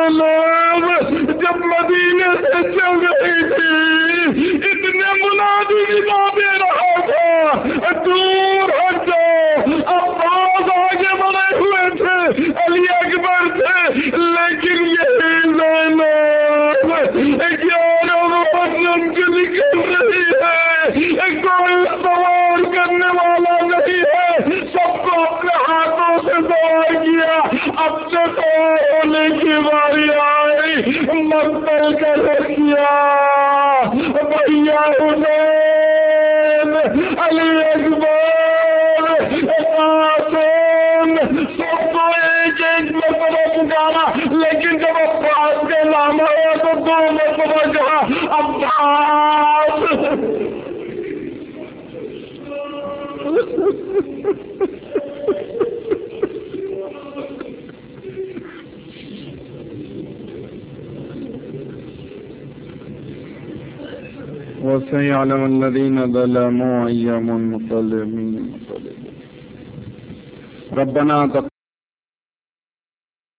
زینب جب مدینے سے چل رہی تھی، اتنے منادی ندا دے رہا تھا دور ہٹ جاؤ، عباس آگے بڑھے ہوئے تھے، علی اکبر تھے، لیکن یہی زینب گیارہ محرم کی نکل رہی ہے، کوئی سوار کرنے والا نہیں ہے، سب کو اپنے ہاتھوں سے سوار کیا۔ اب سے سوار ہونے کی باری آئی، مقتل کر کیا بھیا حسین، علی اکبر، قاسم، سب کو ایک ایک مرتبہ پکارا، لیکن جب عباس کا نام آیا تو دو مرتبہ کہا عباس۔ وَسَيَعْلَمُ الَّذِينَ ظَلَمُوا أَيَّ مُنقَلِبٍ يَنقَلِبُونَ رَبَّنَا